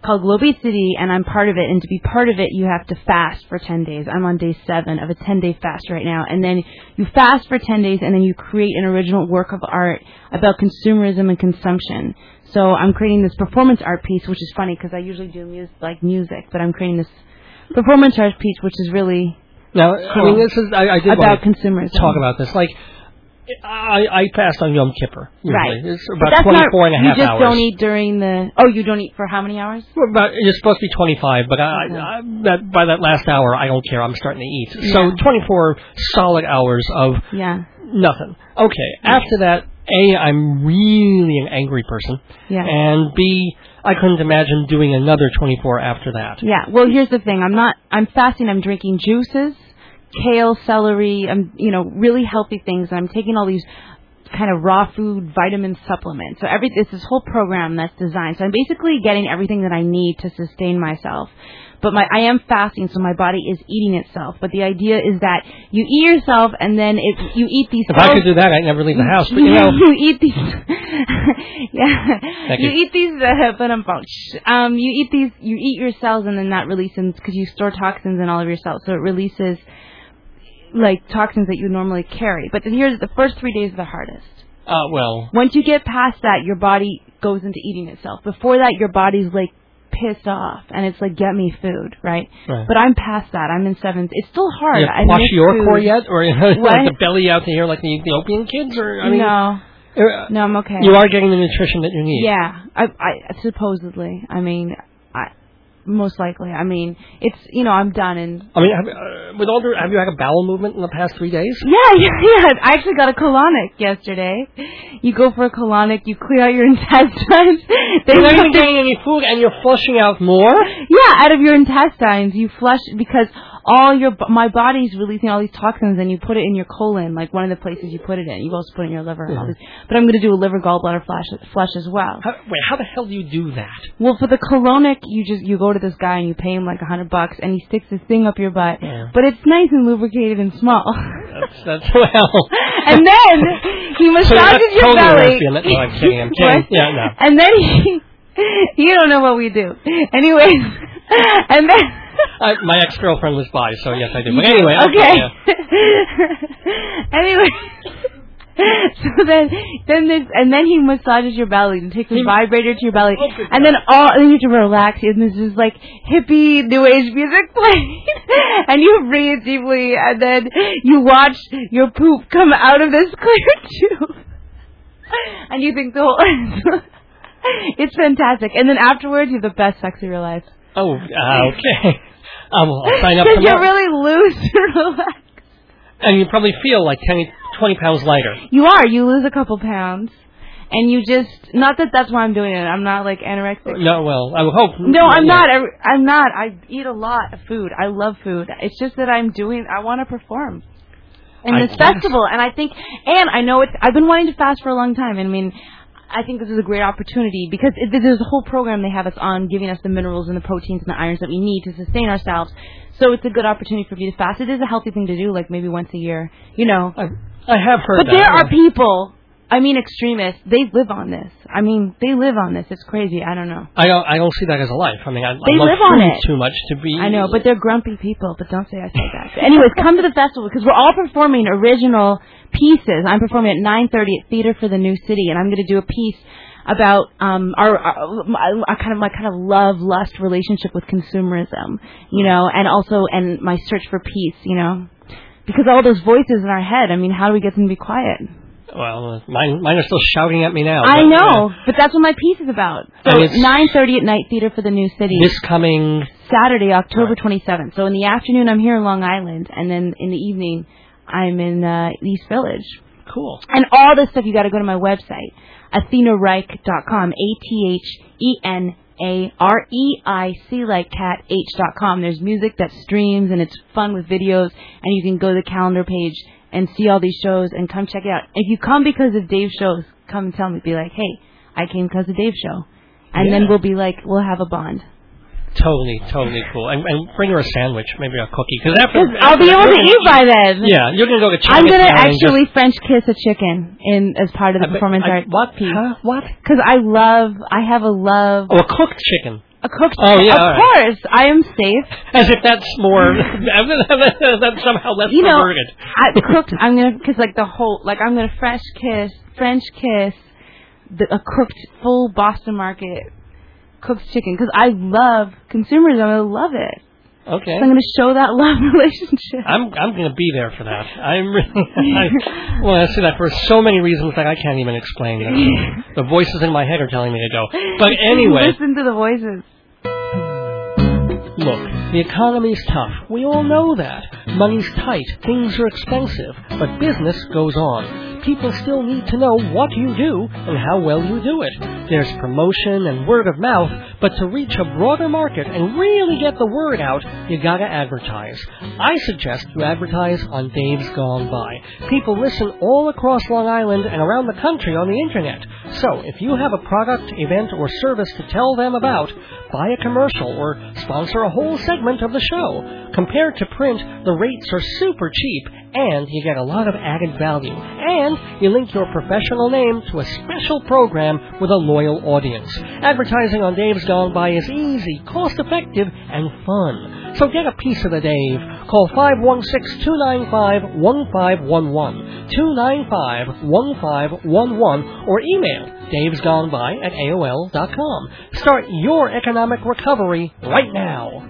S3: called Globicity, and I'm part of it. And to be part of it, you have to fast for 10 days. I'm on day 7 of a 10-day fast right now. And then you fast for 10 days, and then you create an original work of art about consumerism and consumption. So I'm creating this performance art piece, which is funny because I usually do music, but I'm creating this performance art piece, which is really
S1: now.
S3: Cool.
S1: I mean, this is I did
S3: about
S1: want to
S3: consumerism.
S1: talk about this. Like, I fast on Yom Kippur. Usually.
S3: Right.
S1: It's about 24 and a half hours.
S3: You just don't eat during the... Oh, you don't eat for how many hours?
S1: Well, it's supposed to be 25, but by that last hour, I don't care. I'm starting to eat.
S3: Yeah.
S1: So 24 solid hours of nothing. Okay. After that, A, I'm really an angry person.
S3: Yeah.
S1: And B, I couldn't imagine doing another 24 after that.
S3: Yeah. Well, here's the thing. I'm fasting. I'm drinking juices, kale, celery, really healthy things. I'm taking all these kind of raw food vitamin supplements. So it's this whole program that's designed. So I'm basically getting everything that I need to sustain myself. But I am fasting, so my body is eating itself. But the idea is that you eat yourself, and then you eat these.
S1: If I could do that, I'd never leave the house. But
S3: you eat these.
S1: You
S3: eat these. You eat your cells, and then that releases because you store toxins in all of your cells, so it releases like toxins that you normally carry. But here's the first 3 days are the hardest.
S1: Well.
S3: Once you get past that, your body goes into eating itself. Before that, your body's like pissed off, and it's like, get me food, right? But I'm past that. I'm in 7th. It's still hard.
S1: You have kwashiorkor yet? Or like the belly out to here like the Ethiopian kids? Or
S3: No, I'm okay.
S1: You are getting the nutrition that you need.
S3: Yeah, I supposedly. I mean, most likely. I mean, it's, I'm done. And
S1: I mean, have you had a bowel movement in the past 3 days?
S3: Yeah. I actually got a colonic yesterday. You go for a colonic, you clear out your intestines.
S1: You're not even getting any food, and you're flushing out more?
S3: Yeah, out of your intestines. You flush because my body's releasing all these toxins, and you put it in your colon, like one of the places you put it in. You also put it in your liver. And all this. But I'm going to do a liver gallbladder flush as well.
S1: How the hell do you do that?
S3: Well, for the colonic, you go to this guy and you pay him like $100, and he sticks this thing up your butt. Yeah. But it's nice and lubricated and small.
S1: That's well.
S3: And then he massages your belly.
S1: No, I'm kidding. Yeah, no.
S3: And then you don't know what we do. Anyways, and then.
S1: My ex-girlfriend was by, so yes, I do. But anyway,
S3: okay. Anyway, so then he massages your belly and takes a vibrator to your belly, and then you have to relax, and this is like hippie new age music playing, and you breathe deeply, and then you watch your poop come out of this clear tube, and you think the whole it's fantastic, and then afterwards you have the best sex of your life.
S1: Oh, okay. I'll sign up for that.
S3: Because you're really loose and relaxed.
S1: And you probably feel like 20 pounds lighter.
S3: You are. You lose a couple pounds. And you just... Not that that's why I'm doing it. I'm not, like, anorexic.
S1: No, well, I would hope...
S3: No, I'm not. I'm not. I eat a lot of food. I love food. It's just that I want to perform in this festival. And I think... And I know I've been wanting to fast for a long time. And I mean... I think this is a great opportunity because there's a whole program they have us on giving us the minerals and the proteins and the irons that we need to sustain ourselves. So it's a good opportunity for me to fast. It is a healthy thing to do, like maybe once a year,
S1: I have heard
S3: that. But there are people, extremists, they live on this. It's crazy. I don't know.
S1: I don't see that as a life. I mean, I
S3: they
S1: love
S3: live on
S1: food
S3: it
S1: too much to be...
S3: I know, but they're grumpy people, but don't say I said that. But anyways, come to the festival because we're all performing original pieces. I'm performing at 9:30 at Theater for the New City, and I'm going to do a piece about my kind of love lust relationship with consumerism, and my search for peace, because all those voices in our head. I mean, how do we get them to be quiet?
S1: Well, mine are still shouting at me now.
S3: I know, but that's what my piece is about. So 9:30 at night, Theater for the New City.
S1: This coming
S3: Saturday, October 27th. So in the afternoon, I'm here in Long Island, and then in the evening, I'm in East Village.
S1: Cool.
S3: And all this stuff, you got to go to my website, AthenaReic.com, AthenaReic like cat H.com. There's music that streams, and it's fun with videos, and you can go to the calendar page and see all these shows and come check it out. If you come because of Dave's shows, come and tell me. Be like, hey, I came because of Dave's show. And then we'll have a bond.
S1: Totally cool. And bring her a sandwich, maybe a cookie. Because
S3: I'll be able to eat by then.
S1: Yeah, you're going to go to Chinatown.
S3: I'm going to actually French kiss a chicken as part of the performance art piece.
S1: What?
S3: Because I have a love.
S1: Oh, a cooked chicken.
S3: A cooked
S1: Oh, yeah,
S3: Of
S1: all right.
S3: course. I am safe.
S1: As if that's more, that's somehow less perverted.
S3: I'm going to, because like I'm going to French kiss, a cooked, full Boston Market cooked chicken, because I love consumerism. I love it.
S1: Okay.
S3: So I'm going to show that love relationship.
S1: I'm going to be there for that. Well, I see that for so many reasons that I can't even explain. The voices in my head are telling me to go. But anyway.
S3: Listen to the voices.
S1: Look, the economy's tough. We all know that. Money's tight. Things are expensive. But business goes on. People still need to know what you do and how well you do it. There's promotion and word of mouth, but to reach a broader market and really get the word out, you gotta advertise. I suggest you advertise on Dave's Gone By. People listen all across Long Island and around the country on the internet. So, if you have a product, event, or service to tell them about, buy a commercial or sponsor a whole segment of the show. Compared to print, the rates are super cheap, and you get a lot of added value. And you link your professional name to a special program with a loyal audience. Advertising on Dave's Gone By is easy, cost-effective, and fun. So get a piece of the Dave. Call 516-295-1511, 295-1511, or email davesgoneby@aol.com. Start your economic recovery right now.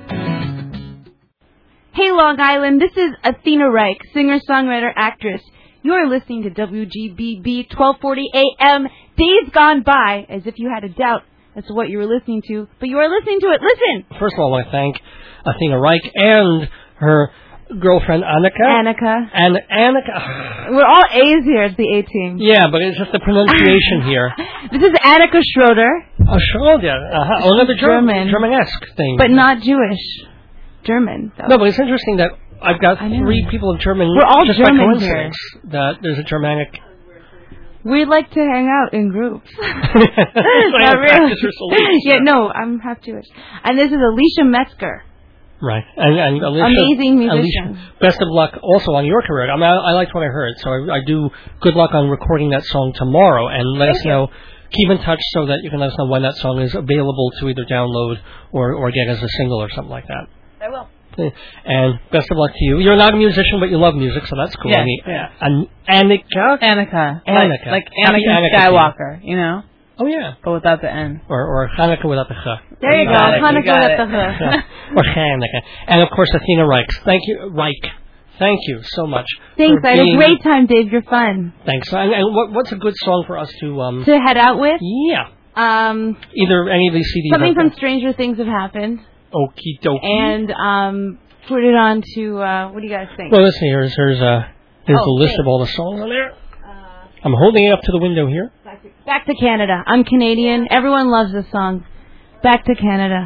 S3: Hey, Long Island, this is Athena Reich, singer, songwriter, actress. You're listening to WGBB 1240 AM, Days Gone By, as if you had a doubt as to what you were listening to, but you are listening to it. Listen!
S1: First of all, I want to thank Athena Reich and her girlfriend Annika. And Annika.
S3: We're all A's here at the A team.
S1: Yeah, but it's just the pronunciation here.
S3: This is Annika Schroeder.
S1: Schroeder. Another German-esque thing.
S3: But not Jewish. German, though.
S1: No, but it's interesting that I've got three people of German.
S3: We're all
S1: just
S3: German
S1: by coincidence
S3: here.
S1: That there's a Germanic.
S3: We like to hang out in groups.
S1: Not
S3: really. Yeah, no, I'm half Jewish. And this is Alicia Metzger.
S1: Right, and Alicia,
S3: amazing musician.
S1: Alicia, best of luck also on your career. I mean, I liked what I heard, so I do good luck on recording that song tomorrow, and let us know. Keep in touch so that you can let us know when that song is available to either download or get as a single or something like that.
S3: I will.
S1: And best of luck to you. You're not a musician, but you love music, so that's cool.
S5: Yeah,
S1: Annika.
S5: Like Anakin Skywalker, you know?
S1: Oh, yeah.
S5: But without the N.
S1: Or Hanukkah without the Ch.
S3: There you go. Hanukkah without the Ch.
S1: Or Hanukkah. And, of course, Athena Reich. Thank you, Reich. Thank you so much.
S3: Thanks. I had a great time, Dave. You're fun.
S1: Thanks. And what's a good song for us to
S3: head out with?
S1: Yeah. Either any of these CDs.
S3: Something from Stranger Things Have Happened.
S1: Okie dokie.
S3: And put it on to, what do you guys think?
S1: Well, listen, here's the list of all the songs on there. I'm holding it up to the window here.
S3: Back to Canada. I'm Canadian. Everyone loves this song. Back to Canada.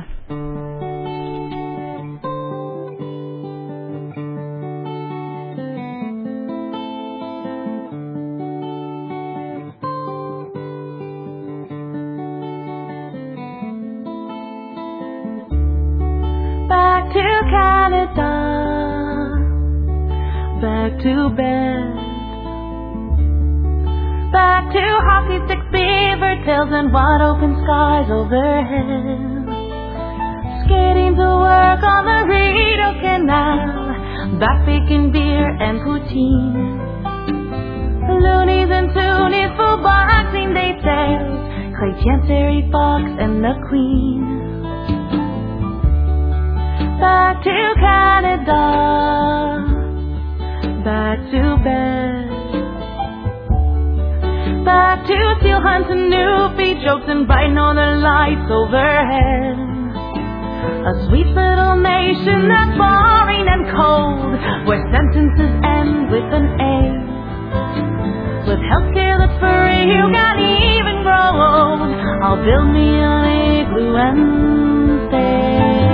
S3: Back to Canada. Back to bed. Back to hockey sticks, beaver tails, and wide open skies overhead. Skating to work on the Rideau Canal. Back baking beer and poutine. Loonies and toonies for Boxing Day sales. Clay Chancery Fox and the Queen. Back to Canada. Back to bed. Back to seal hunts and Newfie jokes and bright northern lights overhead. A sweet little nation that's boring and cold, where sentences end with an A. With healthcare that's free, you can't even grow old. I'll build me an igloo and stay.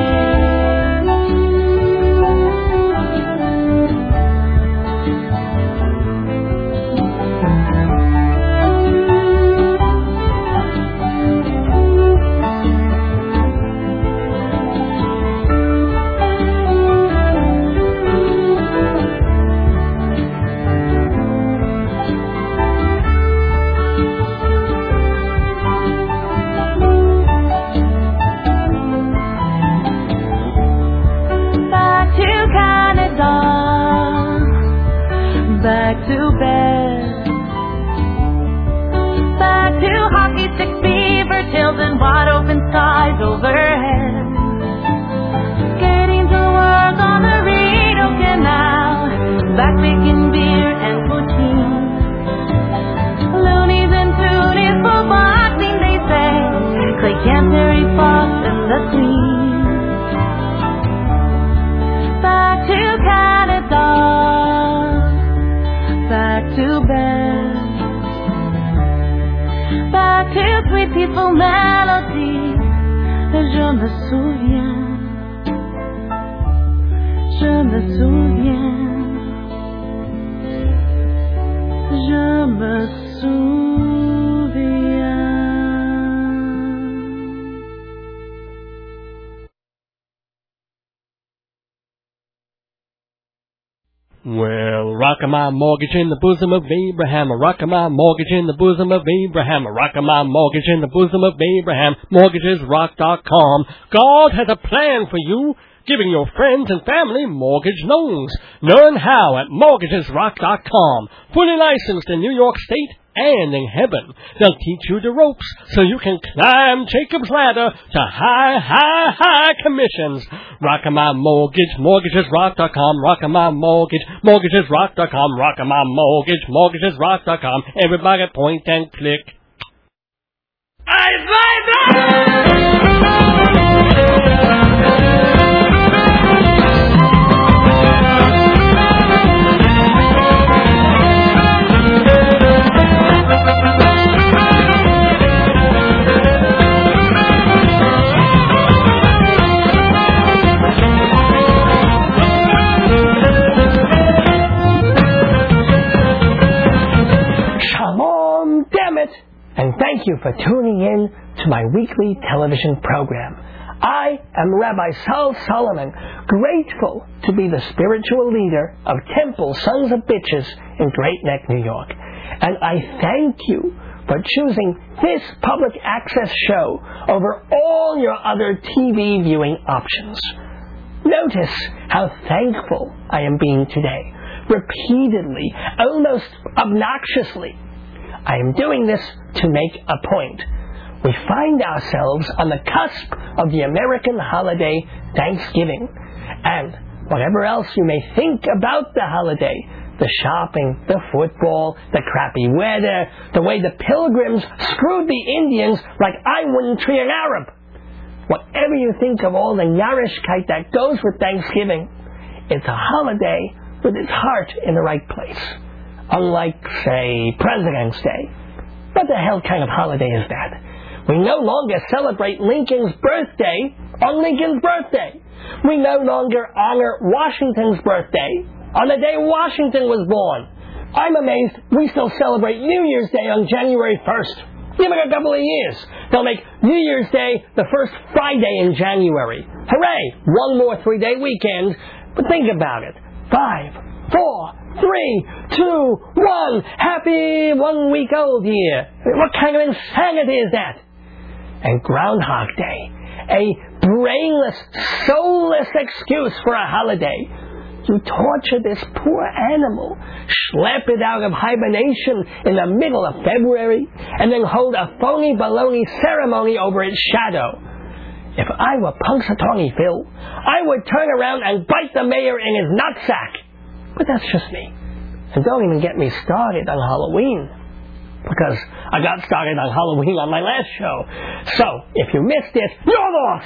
S4: back to bed. Back to hockey stick fever, chills and wide open skies overhead. Skating to the world on the Rideau Canal, back making beer and poutine. Loonies and toonies for boxing, they say. Clay Camp, Terry Fox and the Queen. Back to Canada, back to bed. Back to sweet peaceful melodies. Je me souviens, je me souviens, je me souviens.
S1: Well, rock-a-my mortgage in the bosom of Abraham, a rock-a-my mortgage in the bosom of Abraham, a rock-a-my mortgage in the bosom of Abraham, mortgagesrock.com. God has a plan for you, giving your friends and family mortgage loans. Learn how at mortgagesrock.com. Fully licensed in New York State and in heaven. They'll teach you the ropes so you can climb Jacob's ladder to high, high, high commissions. Rock-a-my mortgage, mortgagesrock.com, rock-a-my mortgage, mortgagesrock.com, rock-a-my mortgage, mortgagesrock.com. Everybody point and click.
S7: Shalom, damn it! And thank you for tuning in to my weekly television program. I am Rabbi Saul Solomon, grateful to be the spiritual leader of Temple Sons of Bitches in Great Neck, New York. And I thank you for choosing this public access show over all your other TV viewing options. Notice how thankful I am being today. Repeatedly, almost obnoxiously. I am doing this to make a point. We find ourselves on the cusp of the American holiday Thanksgiving. And whatever else you may think about the holiday, the shopping, the football, the crappy weather, the way the pilgrims screwed the Indians like I wouldn't treat an Arab. Whatever you think of all the Yarishkeit that goes with Thanksgiving, it's a holiday with its heart in the right place. Unlike, say, President's Day. What the hell kind of holiday is that? We no longer celebrate Lincoln's birthday on Lincoln's birthday. We no longer honor Washington's birthday on the day Washington was born. I'm amazed we still celebrate New Year's Day on January 1st. Give it a couple of years. They'll make New Year's Day the first Friday in January. Hooray! One more 3-day weekend. But think about it. 5, 4, 3, 2, 1. Happy 1-week-old year. What kind of insanity is that? And Groundhog Day. A brainless, soulless excuse for a holiday. You torture this poor animal, schlep it out of hibernation in the middle of February, and then hold a phony baloney ceremony over its shadow. If I were Punxsutawney Phil, I would turn around and bite the mayor in his nutsack. But that's just me. And don't even get me started on Halloween, because I got started on Halloween on my last show. So, if you missed it, you're lost!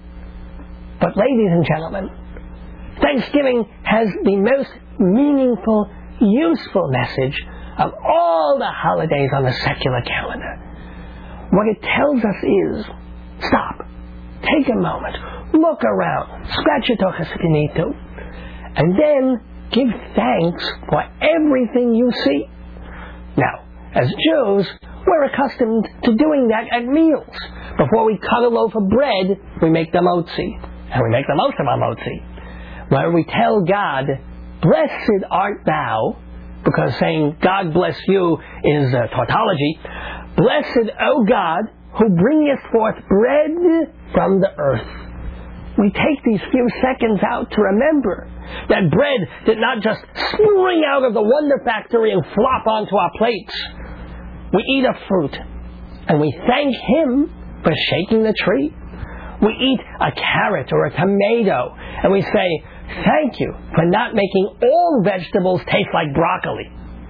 S7: But ladies and gentlemen, Thanksgiving has the most meaningful, useful message of all the holidays on the secular calendar. What it tells us is, stop, take a moment, look around, scratch your tuchus if you need to, and then give thanks for everything you see. Now, as Jews, we're accustomed to doing that at meals. Before we cut a loaf of bread, we make the motzi, and we make the most of our motzi, where we tell God, blessed art thou, because saying God bless you is tautology. Blessed, O God, who bringeth forth bread from the earth. we take these few seconds out to remember that bread did not just spring out of the Wonder Factory and flop onto our plates. We eat a fruit, and we thank Him for shaking the tree. We eat a carrot or a tomato, and we say, thank you for not making all vegetables taste like broccoli.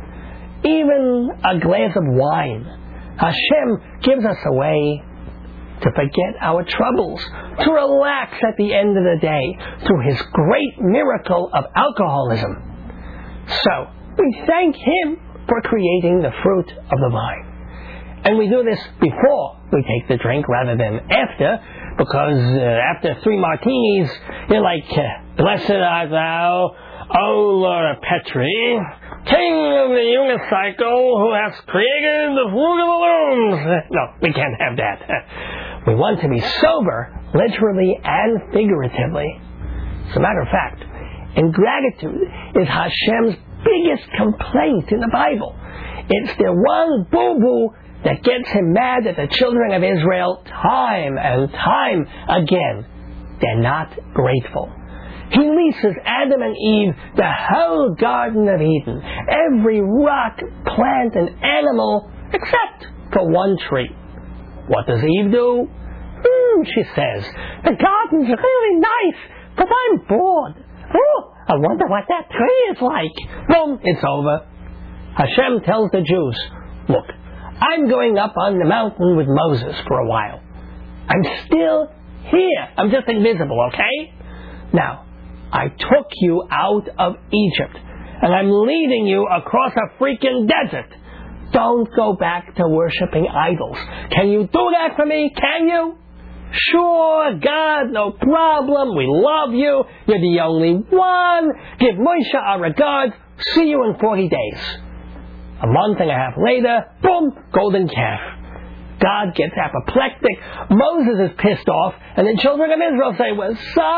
S7: Even a glass of wine, Hashem gives us a way to forget our troubles, to relax at the end of the day through His great miracle of alcoholism. So, we thank Him for creating the fruit of the vine. And we do this before we take the drink rather than after, because after 3 martinis, you're like, blessed art thou, O Lord of Petri, King of the unicycle who has created the fruit of the looms. No, we can't have that. We want to be sober, literally and figuratively. As a matter of fact, ingratitude is Hashem's biggest complaint in the Bible. It's the one boo-boo that gets Him mad at the children of Israel time and time again. They're not grateful. He leases Adam and Eve the whole Garden of Eden, every rock, plant, and animal, except for one tree. What does Eve do? She says, the garden's really nice, but I'm bored. I wonder what that tree is like. Boom, it's over. Hashem tells the Jews, look, I'm going up on the mountain with Moses for a while. I'm still here. I'm just invisible, okay? Now, I took you out of Egypt, and I'm leading you across a freaking desert. Don't go back to worshiping idols. Can you do that for me? Can you? Sure, God, no problem. We love you. You're the only one. Give Moshe our regards. See you in 40 days. A month and a half later, boom, golden calf. God gets apoplectic. Moses is pissed off. And the children of Israel say, we're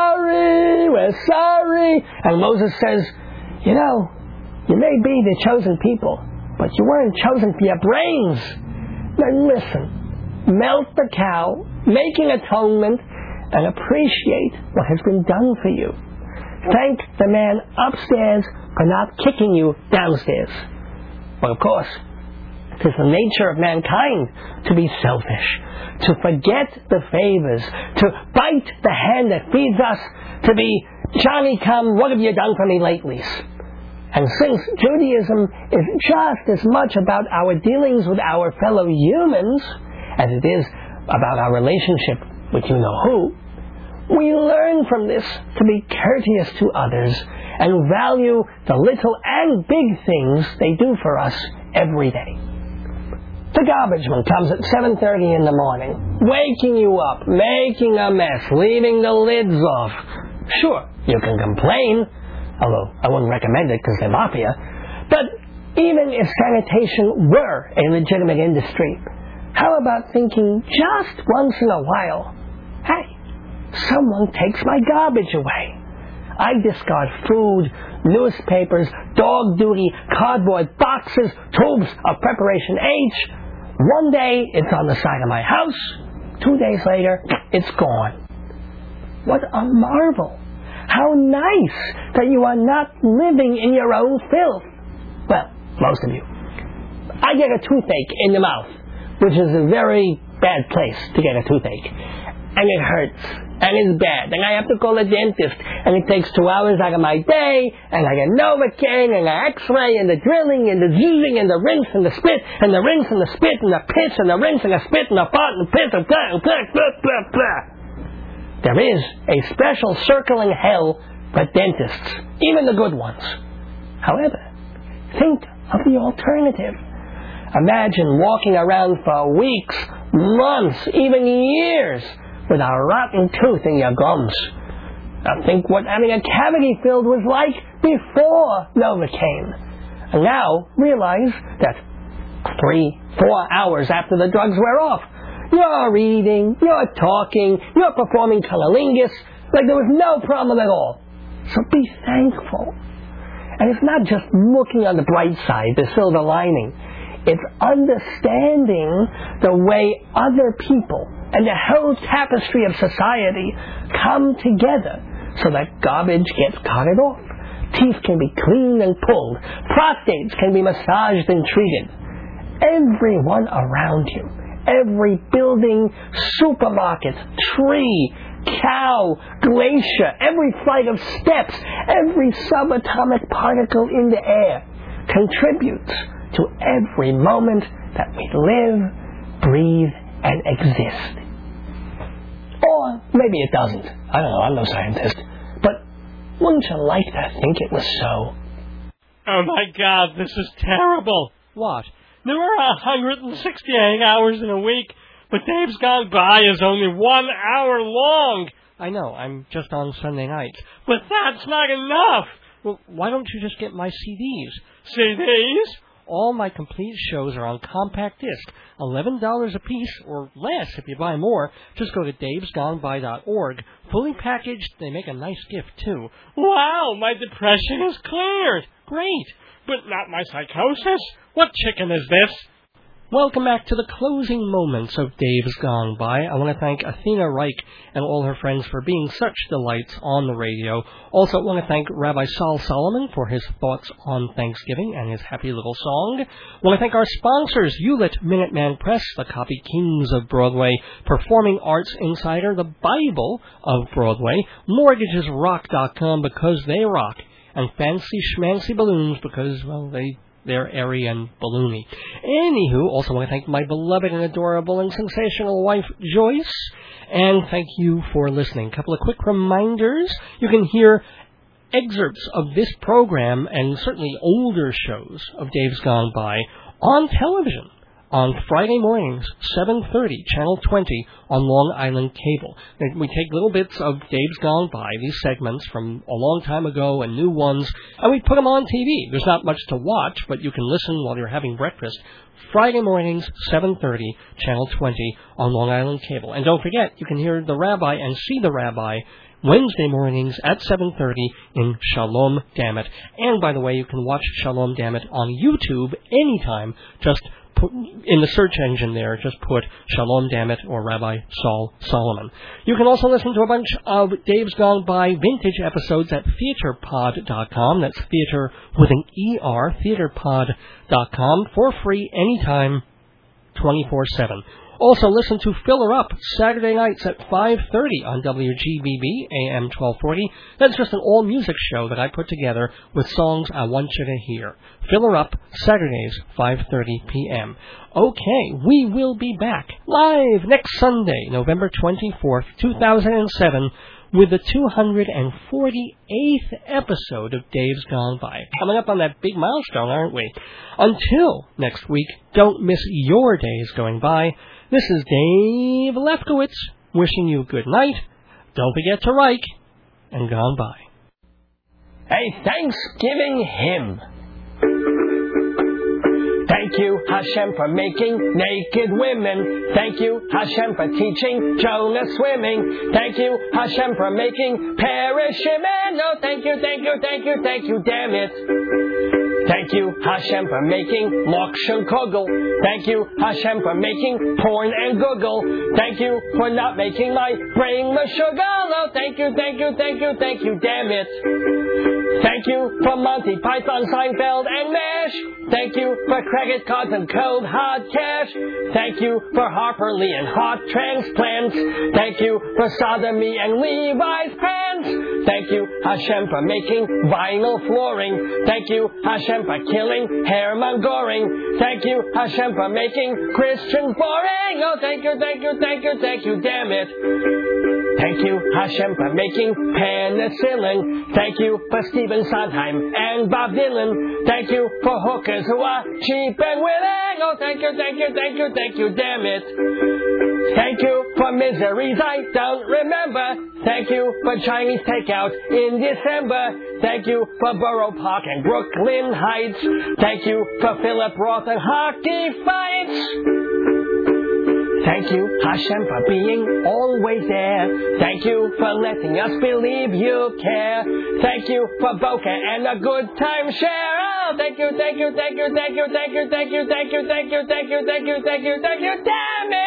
S7: sorry. And Moses says, you know, you may be the chosen people, but you weren't chosen for your brains. Now listen, melt the cow, making atonement, and appreciate what has been done for you. Thank the man upstairs for not kicking you downstairs. But of course, it is the nature of mankind to be selfish, to forget the favors, to bite the hand that feeds us, to be, Johnny come, what have you done for me lately? And since Judaism is just as much about our dealings with our fellow humans as it is about our relationship with you-know-who, we learn from this to be courteous to others and value the little and big things they do for us every day. The garbage man comes at 7:30 in the morning, waking you up, making a mess, leaving the lids off. Sure, you can complain, although I wouldn't recommend it because they're mafia. But even if sanitation were a legitimate industry, how about thinking just once in a while, hey, someone takes my garbage away. I discard food, newspapers, dog duty, cardboard boxes, tubes of preparation H. One day it's on the side of my house. 2 days later, it's gone. What a marvel. How nice that you are not living in your own filth. Well, most of you. I get a toothache in the mouth, which is a very bad place to get a toothache. And it hurts. And it's bad. And I have to call a dentist. And it takes 2 hours out of my day. And I get Novocaine and an X-ray and the drilling and the zoozing and the rinse and the spit and the rinse and the spit and the piss and the rinse and the spit and the fart and the piss and blah, blah, blah, blah, blah. There is a special circling hell for dentists, even the good ones. However, think of the alternative. Imagine walking around for weeks, months, even years with a rotten tooth in your gums. Now think what having a cavity filled was like before Novocaine. And now realize that 3-4 hours after the drugs wear off, you're eating, you're talking, you're performing cunnilingus like there was no problem at all. So be thankful. And it's not just looking on the bright side, the silver lining. It's understanding the way other people and the whole tapestry of society come together so that garbage gets carted off. Teeth can be cleaned and pulled. Prostates can be massaged and treated. Everyone around you, every building, supermarket, tree, cow, glacier, every flight of steps, every subatomic particle in the air contributes to every moment that we live, breathe, and exist. Or maybe it doesn't. I don't know, I'm no scientist. But wouldn't you like to think it was so?
S1: Oh my God, this is terrible. What? There are 168 hours in a week, but Dave's Gone By is only 1 hour long. I know, I'm just on Sunday nights. But that's not enough. Well, why don't you just get my CDs? CDs? All my complete shows are on compact disc, $11 a piece or less if you buy more. Just go to davesgoneby.org. Fully packaged, they make a nice gift too. Wow, my depression is cleared. Great. But not my psychosis. What chicken is this? Welcome back to the closing moments of Dave's Gone By. I want to thank Athena Reich and all her friends for being such delights on the radio. Also, I want to thank Rabbi Sol Solomon for his thoughts on Thanksgiving and his happy little song. I want to thank our sponsors, Hewlett Minuteman Press, the Copy Kings of Broadway, Performing Arts Insider, the Bible of Broadway, MortgagesRock.com because they rock, and Fancy Schmancy Balloons because, well, they're airy and balloony. Anywho, also want to thank my beloved and adorable and sensational wife, Joyce. And thank you for listening. A couple of quick reminders. You can hear excerpts of this program and certainly older shows of Dave's Gone By on television on Friday mornings, 7:30, Channel 20 on Long Island Cable. We take little bits of Dave's Gone By, these segments from a long time ago and new ones, and we put them on TV. There's not much to watch, but you can listen while you're having breakfast. Friday mornings, 7:30, Channel 20 on Long Island Cable. And don't forget, you can hear the Rabbi and see the Rabbi Wednesday mornings at 7:30 in Shalom Dammit. And by the way, you can watch Shalom Dammit on YouTube anytime. Just put in the search engine there, just put Shalom Dammit or Rabbi Sol Solomon. You can also listen to a bunch of Dave's Gone By vintage episodes at theaterpod.com. That's theater with an E-R, theaterpod.com, for free anytime, 24/7. Also, listen to Fill Her Up Saturday nights at 5:30 on WGBB AM 1240. That's just an all-music show that I put together with songs I want you to hear. Fill Her Up Saturdays, 5:30 p.m. Okay, we will be back live next Sunday, November 24th, 2007, with the 248th episode of Dave's Gone By. Coming up on that big milestone, aren't we? Until next week, don't miss your days going by. This is Dave Lefkowitz wishing you good night. Don't forget to Reich and Gone By.
S7: A Thanksgiving hymn. Thank you, Hashem, for making naked women. Thank you, Hashem, for teaching Jonah swimming. Thank you, Hashem, for making perishing men. No, thank you, damn it. Thank you, Hashem, for making Moksha Kugel. Thank you, Hashem, for making porn and Google. Thank you for not making my brain mashugal. No, thank you, damn it. Thank you for Monty Python, Seinfeld, and MASH. Thank you for credit cards and cold hard cash. Thank you for Harper Lee and heart transplants. Thank you for sodomy and Levi's pants. Thank you, Hashem, for making vinyl flooring. Thank you, Hashem, for killing Hermann Goring. Thank you, Hashem, for making Christians boring. Oh, thank you, damn it. Thank you, Hashem, for making penicillin. Thank you for Stephen Sondheim and Bob Dylan. Thank you for hookers who are cheap and willing. Oh, thank you, damn it. Thank you for miseries I don't remember. Thank you for Chinese takeout in December. Thank you for Borough Park and Brooklyn Heights. Thank you for Philip Roth and hockey fights. Thank you, Hashem, for being always there. Thank you for letting us believe you care. Thank you for Boca and a good time share. Thank you. Damn it!